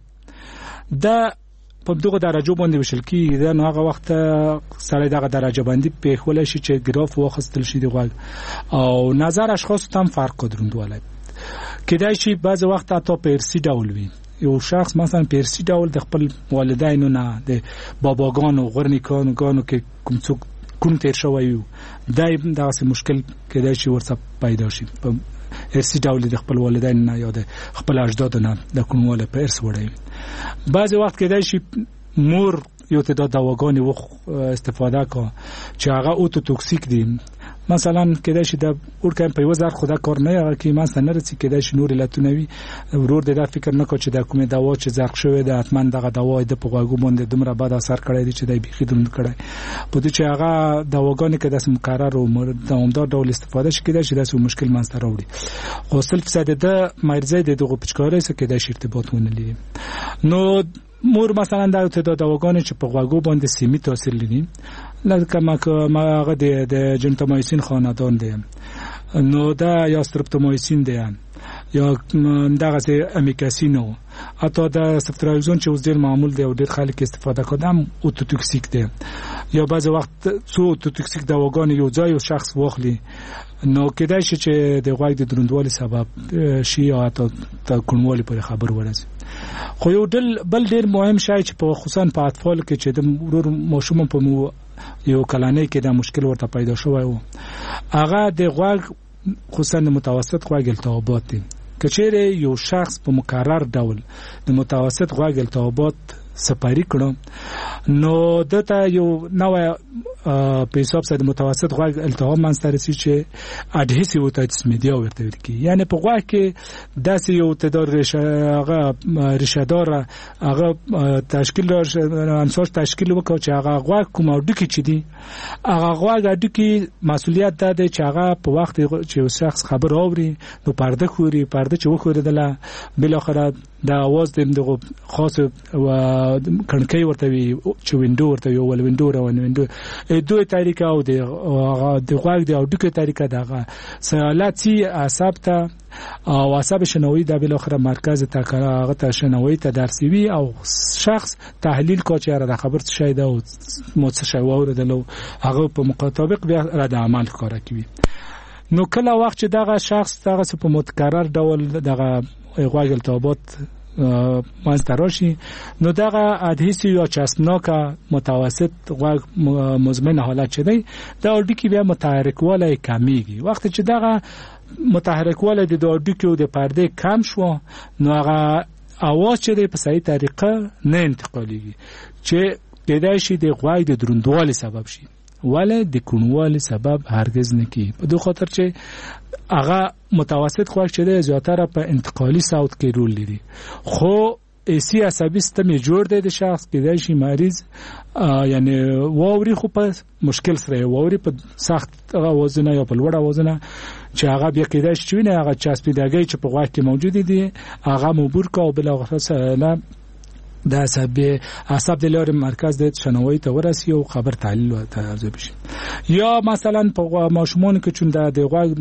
[SPEAKER 5] دا په دغه درجو باندې ویشل کېږي دا نو هغه وخت سړی دغه درجه باندې په خولای شي چې ګراف واخستل شي دی غوږ او نظر اشخاص تام فرق دروندواله کېدای شي بعض وخت اته په ارسی ډول وي یو شخص مثلا پرسی ډول د خپل والدینو نه د باباګانو غرنیکانو غانو کې کوم څوک کوم تیر شوی دای دغه مشکل کېدای شي ورڅ پیدا شي په ارسی ډول د خپل والدین نه یا د خپل اجداد نه د کومواله په ارث وړي بعض وخت کېدای شي مور یو تعداد دواګانې و استفاده کا چې هغه اوتو توکسیک دي مثلا کېدای شي د ورکه په وزار خدا کار نه هغه کې مثلا نه رسي کېدای شي نور لاتونوي ورور د فکر نه کو چې د کومه دوا چې زرق شوی د اتمن دغه دوا د په غوګو باندې دومره بد اثر کړی دی چې د بيخي دروند کړی په دې چې هغه دواګانې کې د مقرر او دوامدار ډول استفاده شي کېدای شي د مشکل منځ ته راوړي خو سل فیصد د مرزه د دغه پچکارې سره کېدای شي ارتباط ونه لري نو مور مثلا د تعداد دواګانې چې په غوګو باندې سیمه تاثیر لري لکه ما هغه د جنتامایسین خاندان دی نو دا یا سترپتومایسین دی یا دغه امیکاسینو اته د سفترایزون چې اوس ډیر معمول دی او ډیر خلک استفاده کوي هم اوتوتوکسیک دی یا بعض وخت څو اوتوتوکسیک دواګان یو ځای یو شخص واخلي نو کېدای شي چې د غوږ د دروندوالي سبب شي یا ته کونوالي پر خبر ورسي خو یو ډل بل ډیر مهم شای چې په خصوصا په اطفال کې چې د ورور ماشوم په مو یو کلانې کې د مشکل ورته پیدا شوی و هغه د غوږ خصوصا د متوسط غوږ التهابات دي کچېره یو شخص په مکرر ډول د متوسط غوږ التهابات سپاری کړو نو دته یو نوې په حساب سره متوسط غوږ التهاب منځته رسي چې اډهیسیو اوتایتس میډیا ورته ویل کی یعنی په غوږ کې داسې یو تعداد هغه رشادار هغه تشکیل انساج تشکیل وکړي چې هغه غوږ کوم اډوکی چې دی هغه غوږ اډوکی مسؤلیت ده چې هغه په وخت چې شخص خبر اوري نو پرده خوري پرده چې وخوردله بل اخر د आवाज دغه خاص او کڼکۍ ورته وي چې وینډو ورته وي ول وینډو را وینډو دوه طریقه او د د غوږ د اډوکه طریقه دغه سلاتی اعصاب ته او اعصاب شنوي د بل اخر مرکز ته هغه ته شنوي ته درسوي او شخص تحلیل کو چې را خبر څه شي دا او مو څه شي وردلو هغه په مطابق بیا رد عمل کار کوي نو کله وخت چې دغه شخص دغه په متکرر ډول دغه غوږ التهابات منځته راشي نو دغه ادهیسیو یا چسبناک متوسط غوږ مزمن حالت چي دی دا اډوکی بیا متحرکواله کمیږي وخت چې دغه متحرکواله د اډوکی د پرده کم شو نو هغه اواز چې په صحیح طریقه نه انتقالېږي چې کېدای شي د غوږ د دروندوالي سبب شي ولې د کونوالي سبب هرگز نه کی په دوه خاطر چې هغه متوسط غوږ چې دی زیاتره په انتقالي صوت کې رول لري خو اسی عصبي سیستم جوړ دی د شخص کېدای شي مریض یعنی واوري خو په مشکل سره واوري په سخت اوازونه یا په لوړ اوازونه چې هغه بیا کېدای شي چې نه هغه چسپیدګي چې په غوږ کې موجود دي هغه مبور کا او بل غوښه د عصب عصب د لارې مرکز د شنوایی ته ورسي او خبر تحلیل او ترجمه شي یا مثلا په ماشومان کې چون د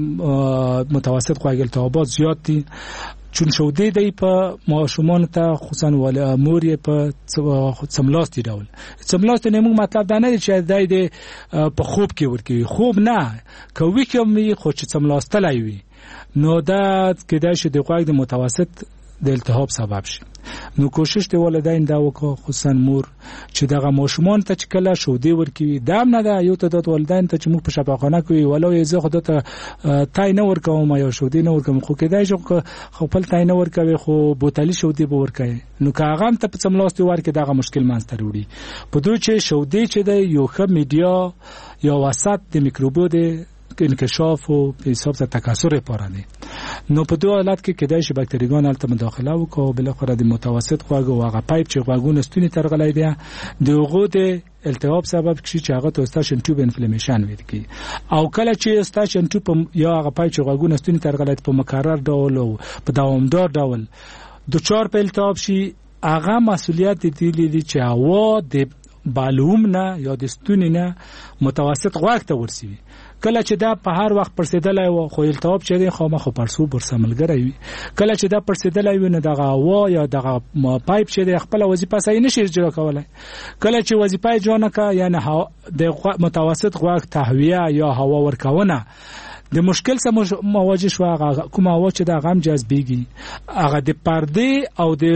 [SPEAKER 5] غوږ متوسط غوږ التهابات زیات دي چون شودې دی په ماشومان ته خصوصا ول امور په سملاستي ډول سملاستي نه موږ مطلب دا نه چې دای دی په خوب کې ورکی خوب نه کوي کوي خو چې سملاستلای وي نو دا کېدای شي د غوږ د متوسط د التهاب سبب شي نو کوشش دی والدین دا وکړو خصوصا مور چې دغه ماشومان ته چې کله شودې ورکوي دا نه دا یو ته د والدین ته چې موږ په شفاخانه کوي ولو زه خود ته تای نه ورکوم یا شودې نه ورکوم خو کېدای شي خو خپل تای نه ورکوي خو بوتلي شودې به ورکوي نو کاغام ته په سملاستي ورکې دغه مشکل مانسته وروړي په دوی چې شودې چې دی یو ښه میډیا یا وسط د میکروبو دی انکشاف او په حساب ته تکثر لپاره دی نو په دوه حالت کې کېدای شي باکتریګان البته مداخله وکړي او بل خو د متوسط غوږ او هغه پایپ چې غوږونه ستوني ترغلای دی د غوږ د التهاب سبب کیږي چې هغه توستاشن ټیوب انفلیمیشن ویل کی او کله چې توستاشن ټیوب یا هغه پایپ چې غوږونه ستوني ترغلای په مکرر ډول او په دوامدار ډول د چهار په التهاب شي هغه مسؤلیت دی لیدي چې هوا د بالوم نه یا د ستوني نه متوسط غوږ ته ورسوي کله چې دا په هر وخت پرسیدلای و خو التهاب چې دی خامخ پرسو برسملګری وي کله چې دا پرسیدلای وي نه دغه هوا یا دغه پایپ چې دی خپل وظیفه صحیح نشي اجرا کولای کله چې وظیفه اجرا نه کا یعنی د متوسط غوږ تهویه یا هوا ورکونه د مشکل سره مواجه شو هغه کوم هوا چې د غم جذبېږي هغه د پرده او د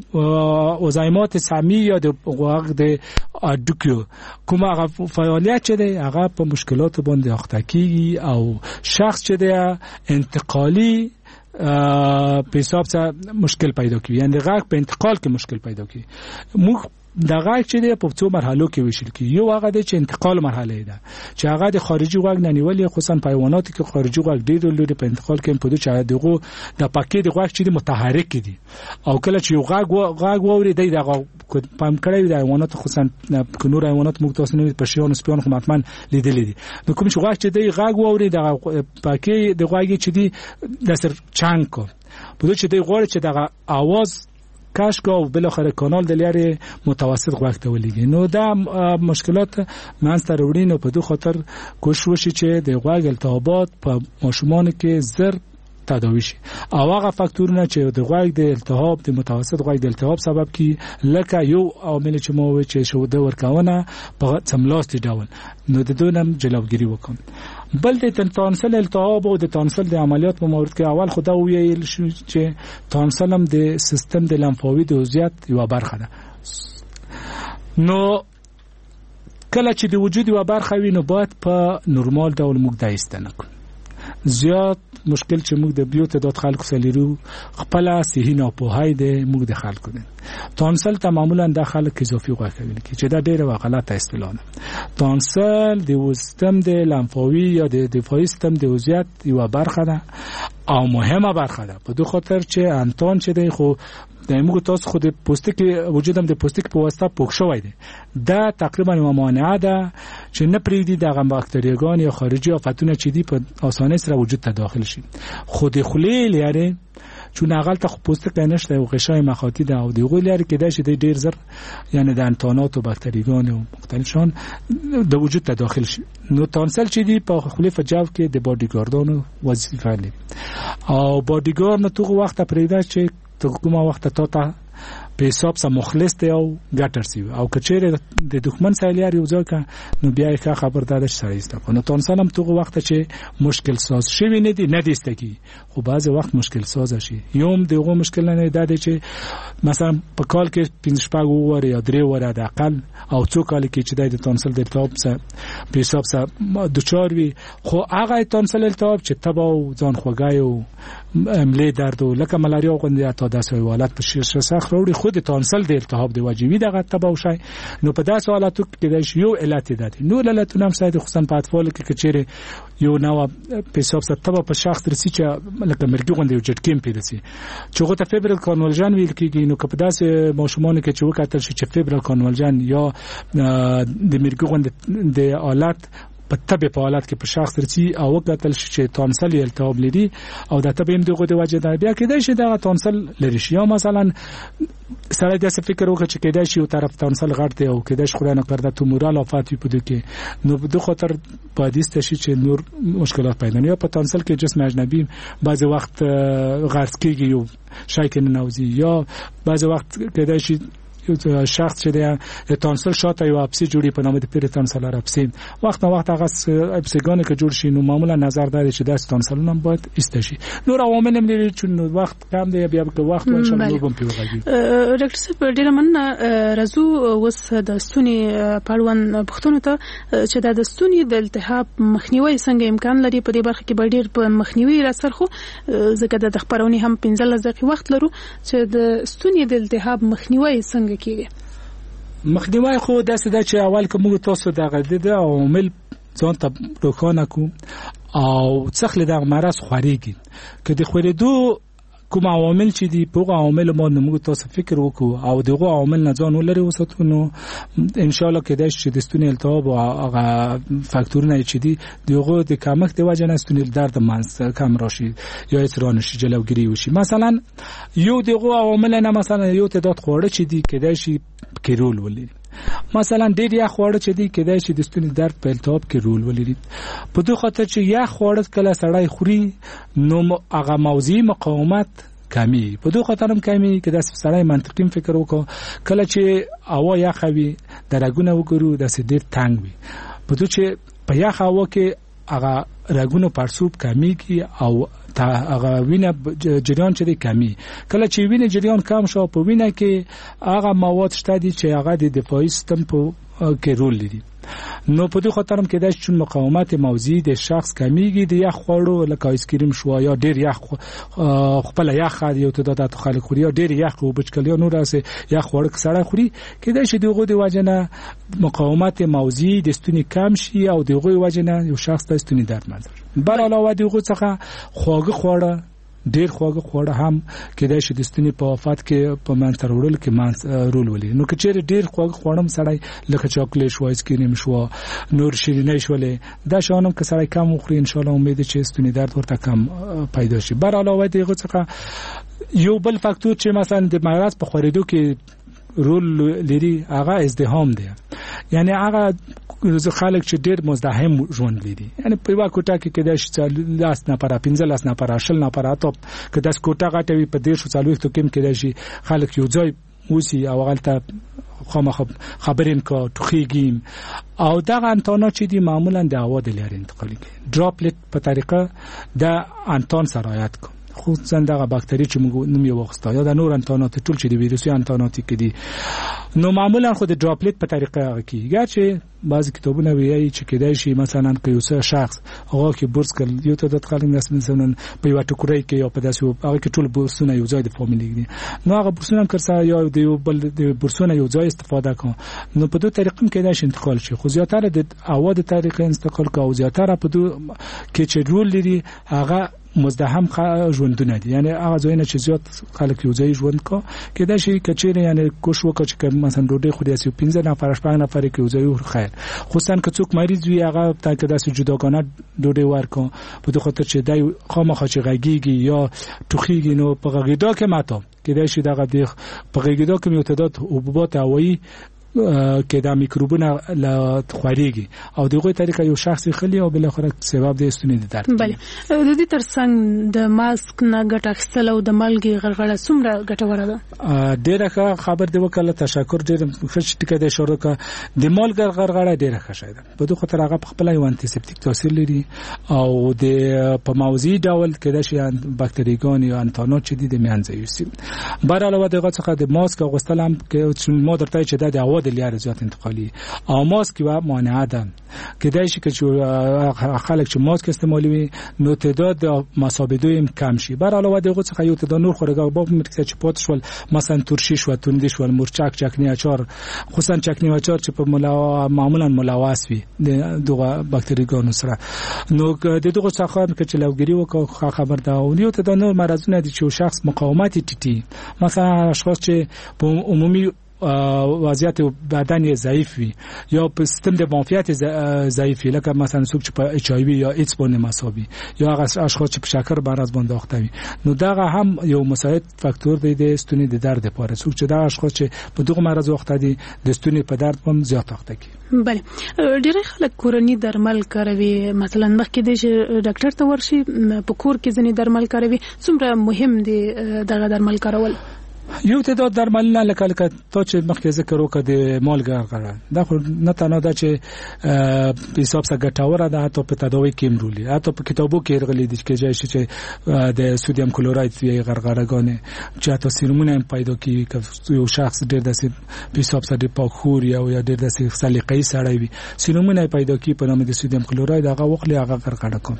[SPEAKER 5] وزایمات سمی یا د غوږ د اډوکیو کوم هغه فعالیت چې دی هغه په مشکلات باندې اخته کیږي او شخص چې دی انتقالی په حساب سره مشکل پیدا کوي یعنی غږ په انتقال کې مشکل پیدا کوي موږ دا غږ چې دی په څو مرحلو کې ویشل کی یو هغه د انتقال مرحله ده چې هغه د خارجي غږ نه نیولې خصوصا په حیواناتو کې خارجي غږ ډېر لري په انتقال کې په دوه چا دغه د پاکې د غږ چې د متحرک دي او کله چې یو غږ غږ ووري دی دغه پام کړی د حیواناتو خصوصا په نور حیوانات موږ تاسو نه په شیانو سپیان خو مطمئن لیدلې دي نو کوم چې غږ چې دی غږ ووري د پاکې د غږ چې دی د سر چانګ کو په دوه چې دی غوړ چې دغه आवाज کاش کو بل اخر کانال د لارې متوسط غوږ ته ولېږي نو دا مشکلات منځته وروړي نو په دوه خاطر کوشش وشي چې د غوږ التهابات په ماشومان کې زر تداوی شي او هغه فاکتورونه چې د غوږ د التهاب د متوسط غوږ د التهاب سبب کی لکه یو عامل چې مو چې شو د ورکاونه په سملاستي ډول نو د دونم جلوګیری وکم بل د تانسل التهاب او د تانسل د عملیات په مورد کې اول خدا ویل شو چې تانسل هم د سیستم د لمفاوي د عضویت یو برخه ده نو کله چې د وجود یو برخه وي نو باید په نورمال ډول موږ دایستنه کوو زیات مشکل چې موږ د بیو تعداد خلکو سلیرو خپل صحي ناپوهي د موږ د خلکو دي تانسل ته معمولا د خلک اضافي غوږ کوي چې دا ډیره غلطه اصطلاح ده تانسل د سیستم د لمفاوي یا د دفاعي سیستم د عضویت یو برخه ده او مهمه برخه ده په دوه خاطر چې انتون چې دی خو د موږ تاسو خو د پوستکي وجودم د پوستکي په واسطه پوښ شوی دی دا تقریبا ممانعه ده چې نه پریدي دغه باکتریاګان یا خارجي آفتونه چې دی په اسانۍ سره وجود ته داخل شي خود خلیل یاره چون اقل تا خو پوستک نشته او غشای مخاطی ده او دیغه لري کې دا چې ډیر زر یعنی د انتانات او باکتریاګان او مختلفشان د وجود ته داخل شي نو تانسل چې دی په خلیف جو کې د باډیګاردانو وظیفه لري او باډیګارد تو وخت پریدا چې تو کومه وخت تا ته په حساب سره مخلص دی او ګټر سی او کچېره د دښمن سایلار یو ځکه نو بیا یې خبردار شې سره نو تانسل هم تو وخت چې مشکل ساز شوی نه دی نه دیسته کی خو بعض وخت مشکل ساز شي یوم دغه مشکل نه دی چې مثلا په کال کې پنځه شپږ وره یا درې وره د اقل او څو کال کې چې د تانسل د التهاب سره په حساب سره د چار وی خو هغه تانسل التهاب چې تبا او ځان خوګای او ملي درد او لکه ملاریا غوندې اته داسې حالات په شیشه سخت وروړي خود تانسل د التهاب د واجبي دغه تباو شي نو په داسې حالاتو کې د یو علت ده نو علتونه هم ساده خصوصا په اطفال کې کچېره یو نو پیساب ستبه په شخص درسي چې لکه مرګي غوندې یو جټکیم پیدا سي چې غوته فبرل کانولجن ویل کېږي نو که په داسې ماشومان کې چې وکړل شي چې فبرل کانولجن یا د مرګي غوندې د حالت په تبه په حالت کې په شخص درسي او وکړل شي چې تانسل التهاب لري او د تبه هم دغه د وجه ده بیا کېدای شي دا تانسل لري شي یا مثلا سره د فکر وکړي چې کېدای شي یو طرف تانسل غړ دی او کېدای شي خدای نه کړه ته مورال افات په دې کې نو په دغه خاطر په دې ستشي چې نور مشکلات پیدا نه یا په تانسل کې جسم اجنبي بعضي وخت غرض کېږي یو شای کې نه نوځي یا بعضي وخت کېدای شي یو شخص چې د تانسل شاته یو اپسی جوړي په نامه د پیر تانسل اپسی وخت نه وخت هغه اپسیګان کې جوړ شي نو معمولا نظر داري چې د تانسلونه باید استشي نور عوامل هم لري چې نو وخت کم دی بیا په وخت ان شاء الله کوم پیوږي
[SPEAKER 3] ډاکټر صاحب ډیر مننه رازو وس د ستوني پړون پښتون ته چې د ستوني د التهاب مخنیوي څنګه امکان لري په دې برخه کې ډیر په مخنیوي راسر خو زګه د خبرونی هم پنځه دقیقې وخت لرو چې د ستوني د التهاب مخنیوي څنګه کیږي
[SPEAKER 5] مخنیوي خو داسې ده چې اول کوم تاسو دغه د عوامل ځان ته روښانه کو او څخه د مرض خوريږي که د خورېدو کوم عوامل چې دي په عوامل باندې موږ تاسو فکر وکړو او دغه عوامل نه ځان ولري وساتو نو ان شاء الله کېدای شي د ستوني التهاب او هغه فاکتورونه چې دي دغه د کمښت د وجه نه ستوني درد منځ کم راشي یا اثران شي جلوګیری وشي مثلا یو دغه عوامل نه مثلا یو تعداد خوړه چې دي کېدای شي کې رول ولري مثلا ډېر یخ خواړه چې دي کېدای شي د ستوني درد په التهاب کې رول ولري په دوه خاطر چې یخ خواړه کله سړی خوري نو هغه موضوعي مقاومت کمی په دوه خاطر هم کمی کې د سړی منطقي فکر وکړو کله چې هوا یخ وي درګونه وګورو د سډیر تنگ وي په دوه چې په یخ هوا کې هغه رګونو پرسوب کمی کی او تا هغه وینه جریان چې دی کمی کله چې وینه جریان کم شو په وینه کې هغه مواد شته دي چې هغه د دفاعي سیستم په کې رول لري نو په دې خاطر هم کې د چون مقاومت موضوعي د شخص کمیږي د یخ خوړو لکه آیسکریم شو یا ډیر یخ خپل یخ یو تعداد خلک خوري یا ډیر یخ او بچکل یا نور اسه یخ خوړ سره خوري کې د شې دغه د وجنه مقاومت موضوعي د ستوني کم شي او دغه وجنه یو شخص د ستوني درد منځ بر علاوه دغه څخه خواږه خوړه ډیر خواږه خوړه هم کېدای شي د ستوني په وفات کې په منځ وړل کې منځ رول ولري نو که چیرې ډیر خواږه خوړم سړی لکه چاکلیټ شو آیسکریم شو نور شیرینی شولې دا شانم که سړی کم وخوري ان شاء الله امید چې ستوني درد ورته کم پیدا شي بر علاوه دغه څخه یو بل فاکتور چې مثلا د مرض په خورېدو کې رول لري هغه ازدحام دی یعنی هغه خلک چې ډېر مزدحم ژوند لري یعنی په یو کوټه کې کېدای شي لاس نه پر پنځه لاس نه پر شل نه پر اته که داس کوټه غټوي په دې شو څلوي ته کوم کېدای شي خلک یو ځای وسی او غلطه خامخ خبرین کا توخیگیم او دغه انتانا چې دی معمولا د هوا د لارې انتقال کوي ډراپلټ په طریقه د انتان سرایت کوي خصوصا دغه باکتری چې موږ نوم یې واخستا یا د نور انتانات ټول چې د ویروسي انتانات کې دي نو معمولا خو د ډراپلټ په طریقه کیږي چې بعضی کتابونه وایي چې کېدای شي مثلا که یو شخص هغه کې برس کړي یو ته د خلک مثلا په یو ټوکرۍ کې یا په داسې هغه کې ټول برسونه یو ځای د فامیلی دي نو هغه برسونه کړسا یا د یو بل د برسونه یو ځای استفاده کوي نو په دوه طریقو کېدای شي انتقال شي خو زیاتره د هوا د طریقې انتقال کوي او زیاتره په دوه کې چې رول لري هغه مزدحم ژوندونه دي یعنی هغه ځایونه چې زیات خلک یو ځای ژوند کوي کېدای شي کچېره یعنی کوښ وکړي چې مثلا ډوډۍ خوري چې پنځه نفر شپږ نفر کې یو ځای خیر خصوصا که څوک مریض وي هغه تا کې داسې جداګانه ډوډۍ ورکو په دې خاطر چې دای خامخا چې غږیږي یا ټوخیږي نو په غږیدا کې ماته کېدای شي دغه د په غږیدا کې یو تعداد حبوبات هوایی کې دا میکروبونه لا خوريږي او دغه طریقه یو شخص خلی او بل اخر سبب د ستوني درد
[SPEAKER 3] بله د دې ترڅنګ د ماسک نه ګټه اخیستل او د مالګي غرغړه څومره ګټوره ده
[SPEAKER 5] ډیره خبر دی وکړه تشکر ډیر ښه ټکی د شروع کا د مالګي غرغړه ډیره ښه شي ده په دغه خاطر هغه خپل یو انټي سپټیک تاثیر لري او د په موضوعي ډول کې د شي باکتریګان یا انتانات چې د میانځي بر علاوه دغه څخه د ماسک غوستل هم کې ما درته چې د هوا د لیار زیات انتقالي او ماسک و مانع ده کدای شي چې خلک چې ماسک استعمالوي نو تعداد مصابدو هم کم شي. بر علاوه دغه څخه یو تعداد نور خورګه باب مرکز چې پات شول مثلا ترشی شو توندې شو مرچک چکنی اچار خصوصا چکنی اچار چې په ملا معمولا ملوث وي دغه باکتریګانو سره نو د دغه څخه چې لوګری وکړه خبر ده او یو تعداد نور مرزونه دي چې شخص مقاومت ټیټي مثلا اشخاص چې په عمومي وضعیت بدن ضعیف وي یا په سیستم د منفعت ضعیف وي لکه مثلا څوک چې په اچ آی وی یا ایډز باندې مصابي یا هغه اشخاص چې په شکر مرض باندې اخته وي نو دا هم یو مساعد فاکتور دی د ستوني د درد لپاره څوک چې دا اشخاص چې په دغه مرض اخته دي د ستوني په درد هم زیات اخته کی.
[SPEAKER 3] بله ډېر خلک کورني درمل کاروي مثلا مخکې د ډاکټر ته ورشي په کور کې ځینې درمل کاروي څومره مهم دي دغه درمل کارول؟
[SPEAKER 5] یو تعداد درملونه لکه لکه تا چې مخکې ذکر وکړ د مالګه غره دا خو نه تنها دا چې په حساب سره ګټوره ده حتی په تداوی کې مرولي حتی په کتابو کې راغلي دي چې جای چې د سودیم کلوراید وی غرغرهګانې چې حتی سیرومونه هم پیدا کیږي که یو شخص ډېر داسې په حساب سره پاکخور یا یا ډېر داسې سلیقه‌ای سړی وي سیرومونه پیدا کیږي په نام د سودیم کلوراید هغه وخت هغه غرغره کوم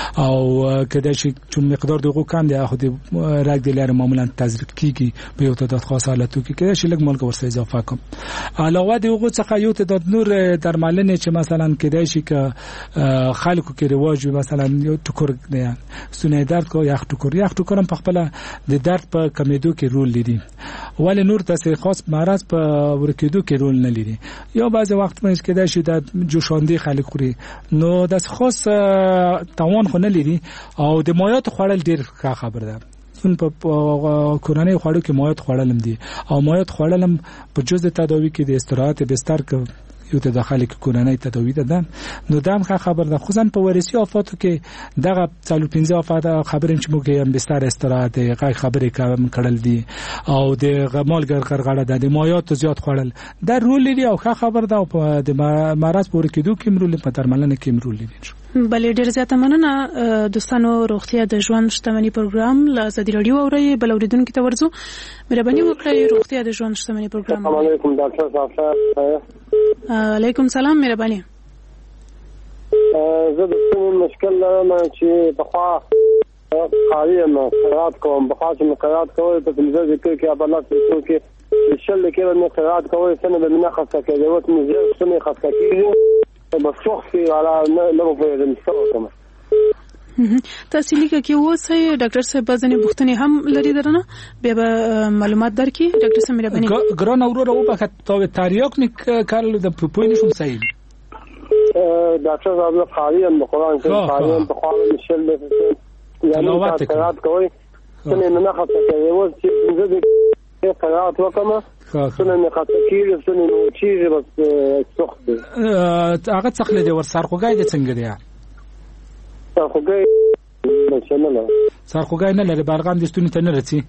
[SPEAKER 5] او کله چې چون مقدار دغه کم دی خو د رګ د لارې معمولا تزریق کیږي په یو تعداد خاص حالتو کې کې شي لږ مالګه ورسره اضافه کوم. علاوه د هغه څخه یو تعداد نور درملنه چې مثلا کېدای شي ک خلکو کې رواج مثلا یو ټکور نه سونه درد کو یا ټکور یا ټکور هم په خپل د درد په کمیدو کې رول لري ولې نور تاسو خاص مرض په ورکیدو کې رول نه لري یا بعض وخت مې کېدای شي د جوشاندې خلک خوري نو د خاص توان خو نه لري او د مایات خوړل ډیر ښه خبر ده په کورنۍ خوړو کې مایات خوړلم دي او مایات خوړلم په جزء تداوی کې د استراحت بستر کې یو ته داخلي کورنۍ تداوی ده نو دا هم خبر ده خصوصا په ورثي آفاتو کې دغه څلور پنځه آفات خبرم چې موږ هم بستر استراحت غي خبرې کوم کړل دي او د غمالګر غرغړه ده د مایات زیات خوړل دا رول لري او خبر ده او د مرض پورې کېدو کې مرول په درملنه کې مرول لري.
[SPEAKER 3] بلې ډېر زیاته مننه دوستانو روغتیا د ژوند شتمنۍ پروګرام له ازادي رادیو اوري بل اوریدونکو ته ورځو مهرباني وکړئ روغتیا د ژوند شتمنۍ پروګرام.
[SPEAKER 9] السلام علیکم ډاکټر صاحب.
[SPEAKER 3] علیکم سلام مهرباني.
[SPEAKER 9] زه د څه مشکل لرم چې په خوا خالي ما قرات کوم په خاص مقرات کوي په دې ذکر کې ابلات کې شل کې نه قرات کوي سنه به نه خاصه کوي وخت مې سنه خاصه کوي بسوخ في على لو في المستوى
[SPEAKER 3] تاسو لیکه کې اوسه ډاکټر صاحب ځنې بوختنې هم لري درنه به معلومات درکې ډاکټر صاحب مهرباني
[SPEAKER 5] ګران اورو او په تو تاریخ نیک کارل د پوینټ شوم صحیح
[SPEAKER 9] ډاکټر صاحب خالي هم قرآن کې خالي هم په خاله مشل یعنی تقرات کوي څنګه نه خاطر کوي و چې زه قرات وکم سنه نه خاطر کیږي سنه نو چیزه بس سخت
[SPEAKER 5] هغه څخه د ور سرخوګای د څنګه دی
[SPEAKER 9] سرخوګای مثلا
[SPEAKER 5] سرخوګای نه لري بلغم د ستونی ته نه رسي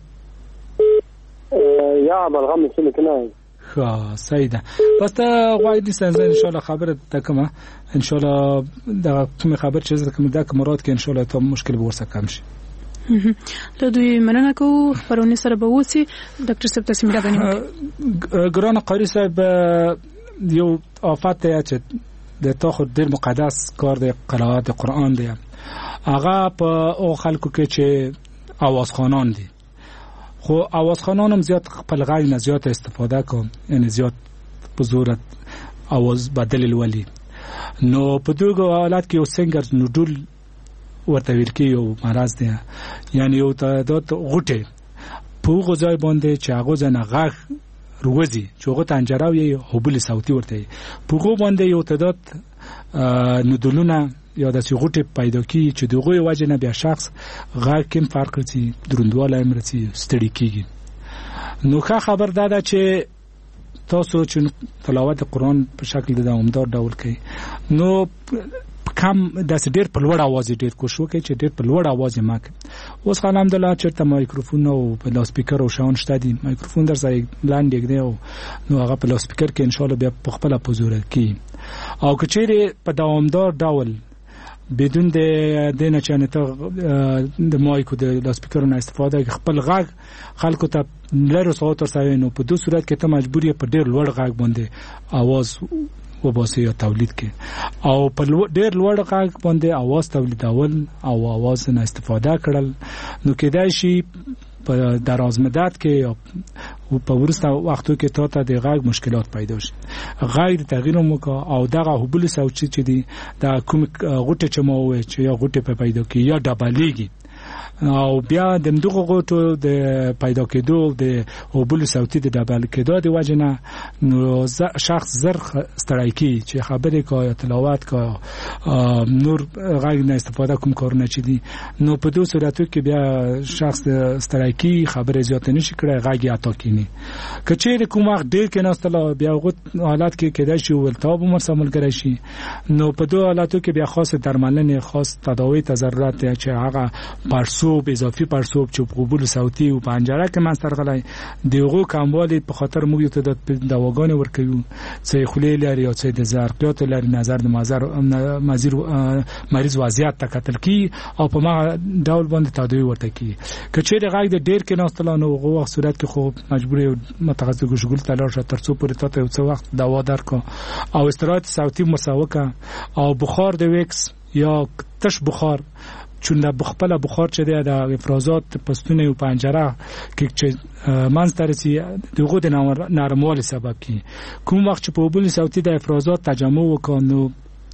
[SPEAKER 9] یا بلغم ستونی ته نه
[SPEAKER 5] ښه سیده بس ته غواړي د سنځه ان شاء الله خبره تکمه ان شاء الله دا کوم خبر چې کوم دا مراد کې ان شاء الله ته مشکل به ورسره کم شي.
[SPEAKER 3] له دوی مننه کوو خبرونه سره به وسی ډاکټر صاحب تاسو مهرباني وکړئ.
[SPEAKER 5] ګران قاری صاحب یو آفت دی چې د تاخو ډیر مقدس کار دی قرائت قرآن دی هغه په او خلکو کې چې اوازخوانان دي خو اوازخوانان هم زیات خپل غږ نه زیات استفاده کوي یعنی زیات په زورت اواز بدل ولی نو په دغه حالت کې یو سنگر نوډل ورته ویل کې یو مرض دی یعنی یو تعداد غوټه په غوځای باندې چې هغه ځنه غږ روزي چې هغه تنجراو یې حبل صوتي ورته په غو باندې یو تعداد نودلونه یا د غوټه پیدا کی چې دغه وجه نه بیا شخص غږ کم فرق کوي دروندواله امرتي ستړي کیږي. نو ښه خبر ده چې تاسو چې تلاوت قرآن په شکل د دوامدار ډول کوي نو کم داس ډیر په لوړ आवाज ډیر کوشش وکړي چې ډیر په لوړ आवाज ما کوي اوس الحمدلله چې ته مایکروفون او په لاس سپیکر او شاون شته دي مایکروفون در ځای لاندې دی او نو هغه په لاس سپیکر کې ان شاء الله بیا په خپل پوزور کې او کچېره په دوامدار ډول بدون د دینه چې نه ته د مایکو د لاسپیکر نه استفاده خپل غږ خلکو ته لږ صوت ورسوي نو په دوه صورت کې ته مجبور یې په ډېر لوړ غږ باندې आवाज وباسي یا تولید کې او په ډېر لوړ غږ باندې आवाज تولیدول او आवाज نه استفاده کړل نو کېدای شي په دراز مدت کې او په ورسته وختو کې تا ته د غږ مشکلات پیدا شي غیر تغییر موکا او دغه حبول سوچ چې دي د کوم غوټه چې مو وي چې یا غوټه په پیدا کې یا ډبلیږي او بیا د مدغه غوټو د پیدا کېدو د حبول صوتي د ډبل کېدو د وجنه نو شخص زر ستړی کی چې خبرې کوي تلاوت کوي نور غږ نه استفاده کوم کارونه چې دي نو په دوه صورتو کې بیا شخص ستړی کی خبرې زیات نشي کړای غږ یا تا کینی کچېر کوم وخت ډېر کې نستله بیا غوت حالت کې کېدای شي ولتاب عمر سمول کړی شي نو په دوه حالاتو کې بیا خاص درملنه خاص تداوی ته ضرورت دی چې هغه پرسوب اضافي پرسوب چې په قبول صوتي او پنجره کې منځ غلای دیغه کموالی په خاطر موږ ته د دواګانې ورکوي چې خلیل لري او چې د زرقیات لري نظر د مازر مزیر مریض وضعیت ته کتل کی او په ما ډول باندې تداوی ورته کی کچېر غږ د ډېر کې نستله نو هغه صورت کې خو مجبور متخصص ګوشګل تلار شو تر څو پورې ته یو څه وخت دوا درکو او استراحت صوتي مساوکه او بخار د ویکس یا تش بخار چون د بخپله بخار چې د افرازات پستونه او پنجره کې چې منځ ترسي دغه د نرموالي سبب کی کوم وخت چې په بول صوتي د افرازات تجمع وکړو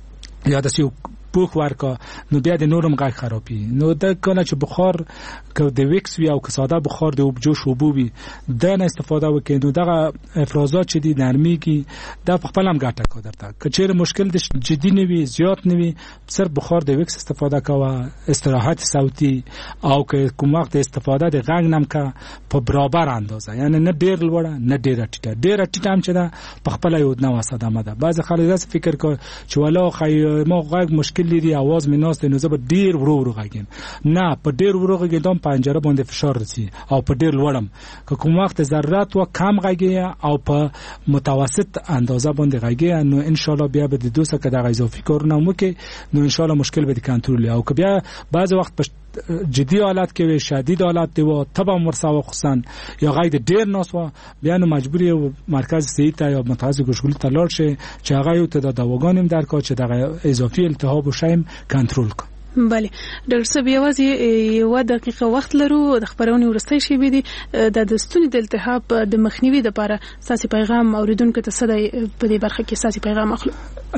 [SPEAKER 5] یا د سیو پوخ ورکا نو بیا د نورم غږ خرابي نو د کله چې بخار که د ویکس وی او که ساده بخار د وبجوش وبوي د نه استفاده وکړي نو دغه افرازات چې دي نرمي کی د خپل هم ګټه کو درته کچېر مشکل د جدي نه وي زیات نه وي صرف بخار د ویکس استفاده کوه استراحت صوتي او که کوم وخت استفاده د غږ نم کا په برابر اندازه یعنی نه ډیر لوړه نه ډیر ټیټه ډیر ټیټه هم چې ده په خپل یو نه وساده مده بعض خلک داسې فکر کوي چې ولا خی ما غږ مشکل لري आवाज مې ناست نو زه به ډیر ورو ورو غږیم نه په ډیر ورو غږیدم پنجره باندې فشار رسي او په ډیر لوړم که کوم وخت ضرورت و کم غږی او په متوسط اندازه باندې غږی نو ان شاء الله بیا به د دوسه کې د اضافي کارونه مو کې نو ان شاء الله مشکل به کنټرول او که بیا بعض وخت په جدي حالت کې وي شدید حالت دی او تبع مرساو خصن یا غید ډیر ناسو بیا نو مجبوری مرکز صحی ته یا متخصص ګوشګل ته لاړ شي چې هغه یو ته د دواګانیم درکا چې د اضافي التهاب او شیم کنټرول کړي
[SPEAKER 3] بله ډاکټر صاحب یوازې یو دقیقه وخت لرو د خبرونې ورستۍ شي به دي د دستونی د التهاب د مخنیوي لپاره ساسي پیغام اوریدونکو ته صداي په دې برخه کې ساسي پیغام اخلو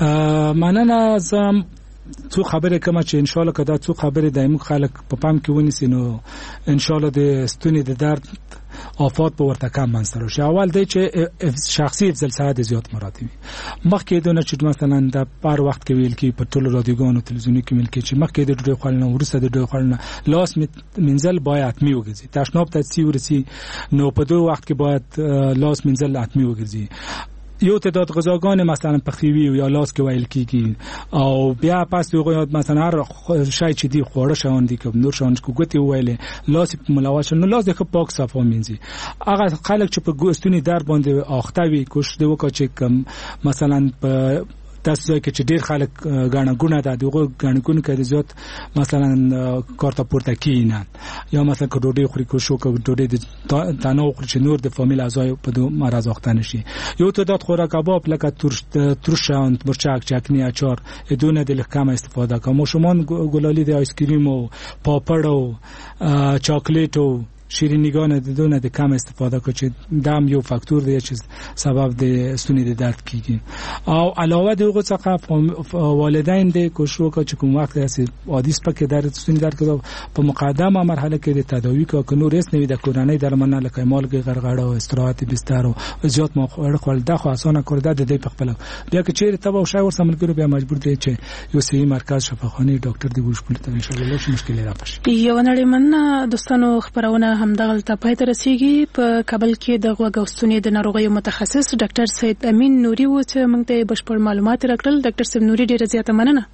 [SPEAKER 5] مننه زم څو خبره کوم چې ان شاء الله کدا څو خبره دایمو خلک په پام کې ونیسي نو ان شاء الله د ستوني د درد آفات په ورته کم منځ شي اول دی چې شخصي افضل ساعت زیات مراتبي مخکې دونه چې مثلا د بار وخت کې ویل کې په ټولو رادیوګانو تلویزیونی کې ویل کې چې مخکې د ډوډۍ خوړل ورسته د ډوډۍ خوړل لاس منزل باید می وګرځي تشناب ته سی ورسي نو په دوه وخت کې باید لاس منزل اتمی وګرځي یو تعداد غذاګان مثلا پخیوي یا لاس کې ویل کیږي او بیا پس یو مثلا هر شای چې دی خوړه شاون دي کوم نور شاون کو ګوتی ویل لاس په ملاوشه نو لاس د پاک صفا مینځي هغه خلک چې په ګوستونی در باندې اخته وي کوشش دی وکړي چې مثلا په تاسو کې چې ډیر خلک غاڼه ګونه ده دغه غاڼه ګونه کې زیات مثلا کارته پورته کینه یا مثلا کډوډي خوري کو شو کډوډي د تنو خوري چې نور د فامیل اعضای په دوه مرز وختانه شي یو تعداد خوراک کباب لکه ترش ترشاند مرچک چکنی اچار ادونه د لکم استفاده کوم شومان ګلالي د آیس کریم او پاپړ او چاکلیټ او شیرینیګان د دونه د کم استفاده کو چې دام یو فاکتور دی چې سبب د ستوني د درد کیږي او علاوه دغه څخه والدین د کوشش وکړي چې کوم وخت راځي عادي سپکه درد ستوني درد کو په مقدمه مرحله کې د تداوی کو کنو ریس نوي د کورنۍ درملنه لکه مالګه غرغړه او استراحت بستر او زیات مخور خپل د خو اسانه کړ د دې په خپل بیا چې چیرې تبه او شای ور سمل کړو بیا مجبور دی چې یو صحیح مرکز شفاخانه ډاکټر دی ګوشګل ته ان شاء الله مشکل نه راپښي
[SPEAKER 3] یو نړۍ من دوستانو خبرونه همدغه ته پای ته رسیږي په کابل کې د غوږستوني د ناروغیو متخصص ډاکټر سید امین نوري و چې موږ ته بشپړ معلومات راکړل ډاکټر سید نوري ډیره زیاته مننه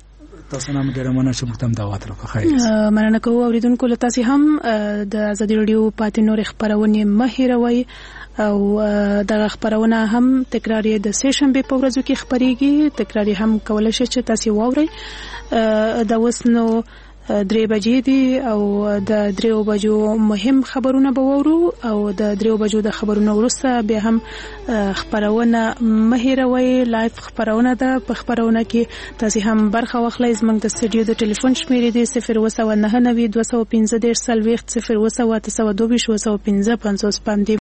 [SPEAKER 5] تاسو نه ډیره مننه چې موږ ته دعوت راکړه. خیر
[SPEAKER 3] مننه کوو اوریدونکو له تاسو هم د ازادي رادیو پاتې نور خبرونه مه هېروئ او دغه خبرونه هم تکرار یې د سه شنبه په ورځو کې خبريږي، تکرار هم کولای شئ چې تاسو واورئ. دا اوس نو درې بجې دي او د درېو بجو مهم خبرونه به وورو او د درېو بجو د خبرونو وروسته بیا هم خبرونه مه هېروئ. لایف خبرونه ده، په خبرونه کې تاسو هم برخه واخلئ. زموږ د سټوډیو د ټلیفون شمیرې دي صفر اووه سوه نهه نوي دوه سوه پنځه دېرش څلوېښت صفر اووه سوه اته سوه دوه ویشت اووه سوه پنځه پنځوس باندې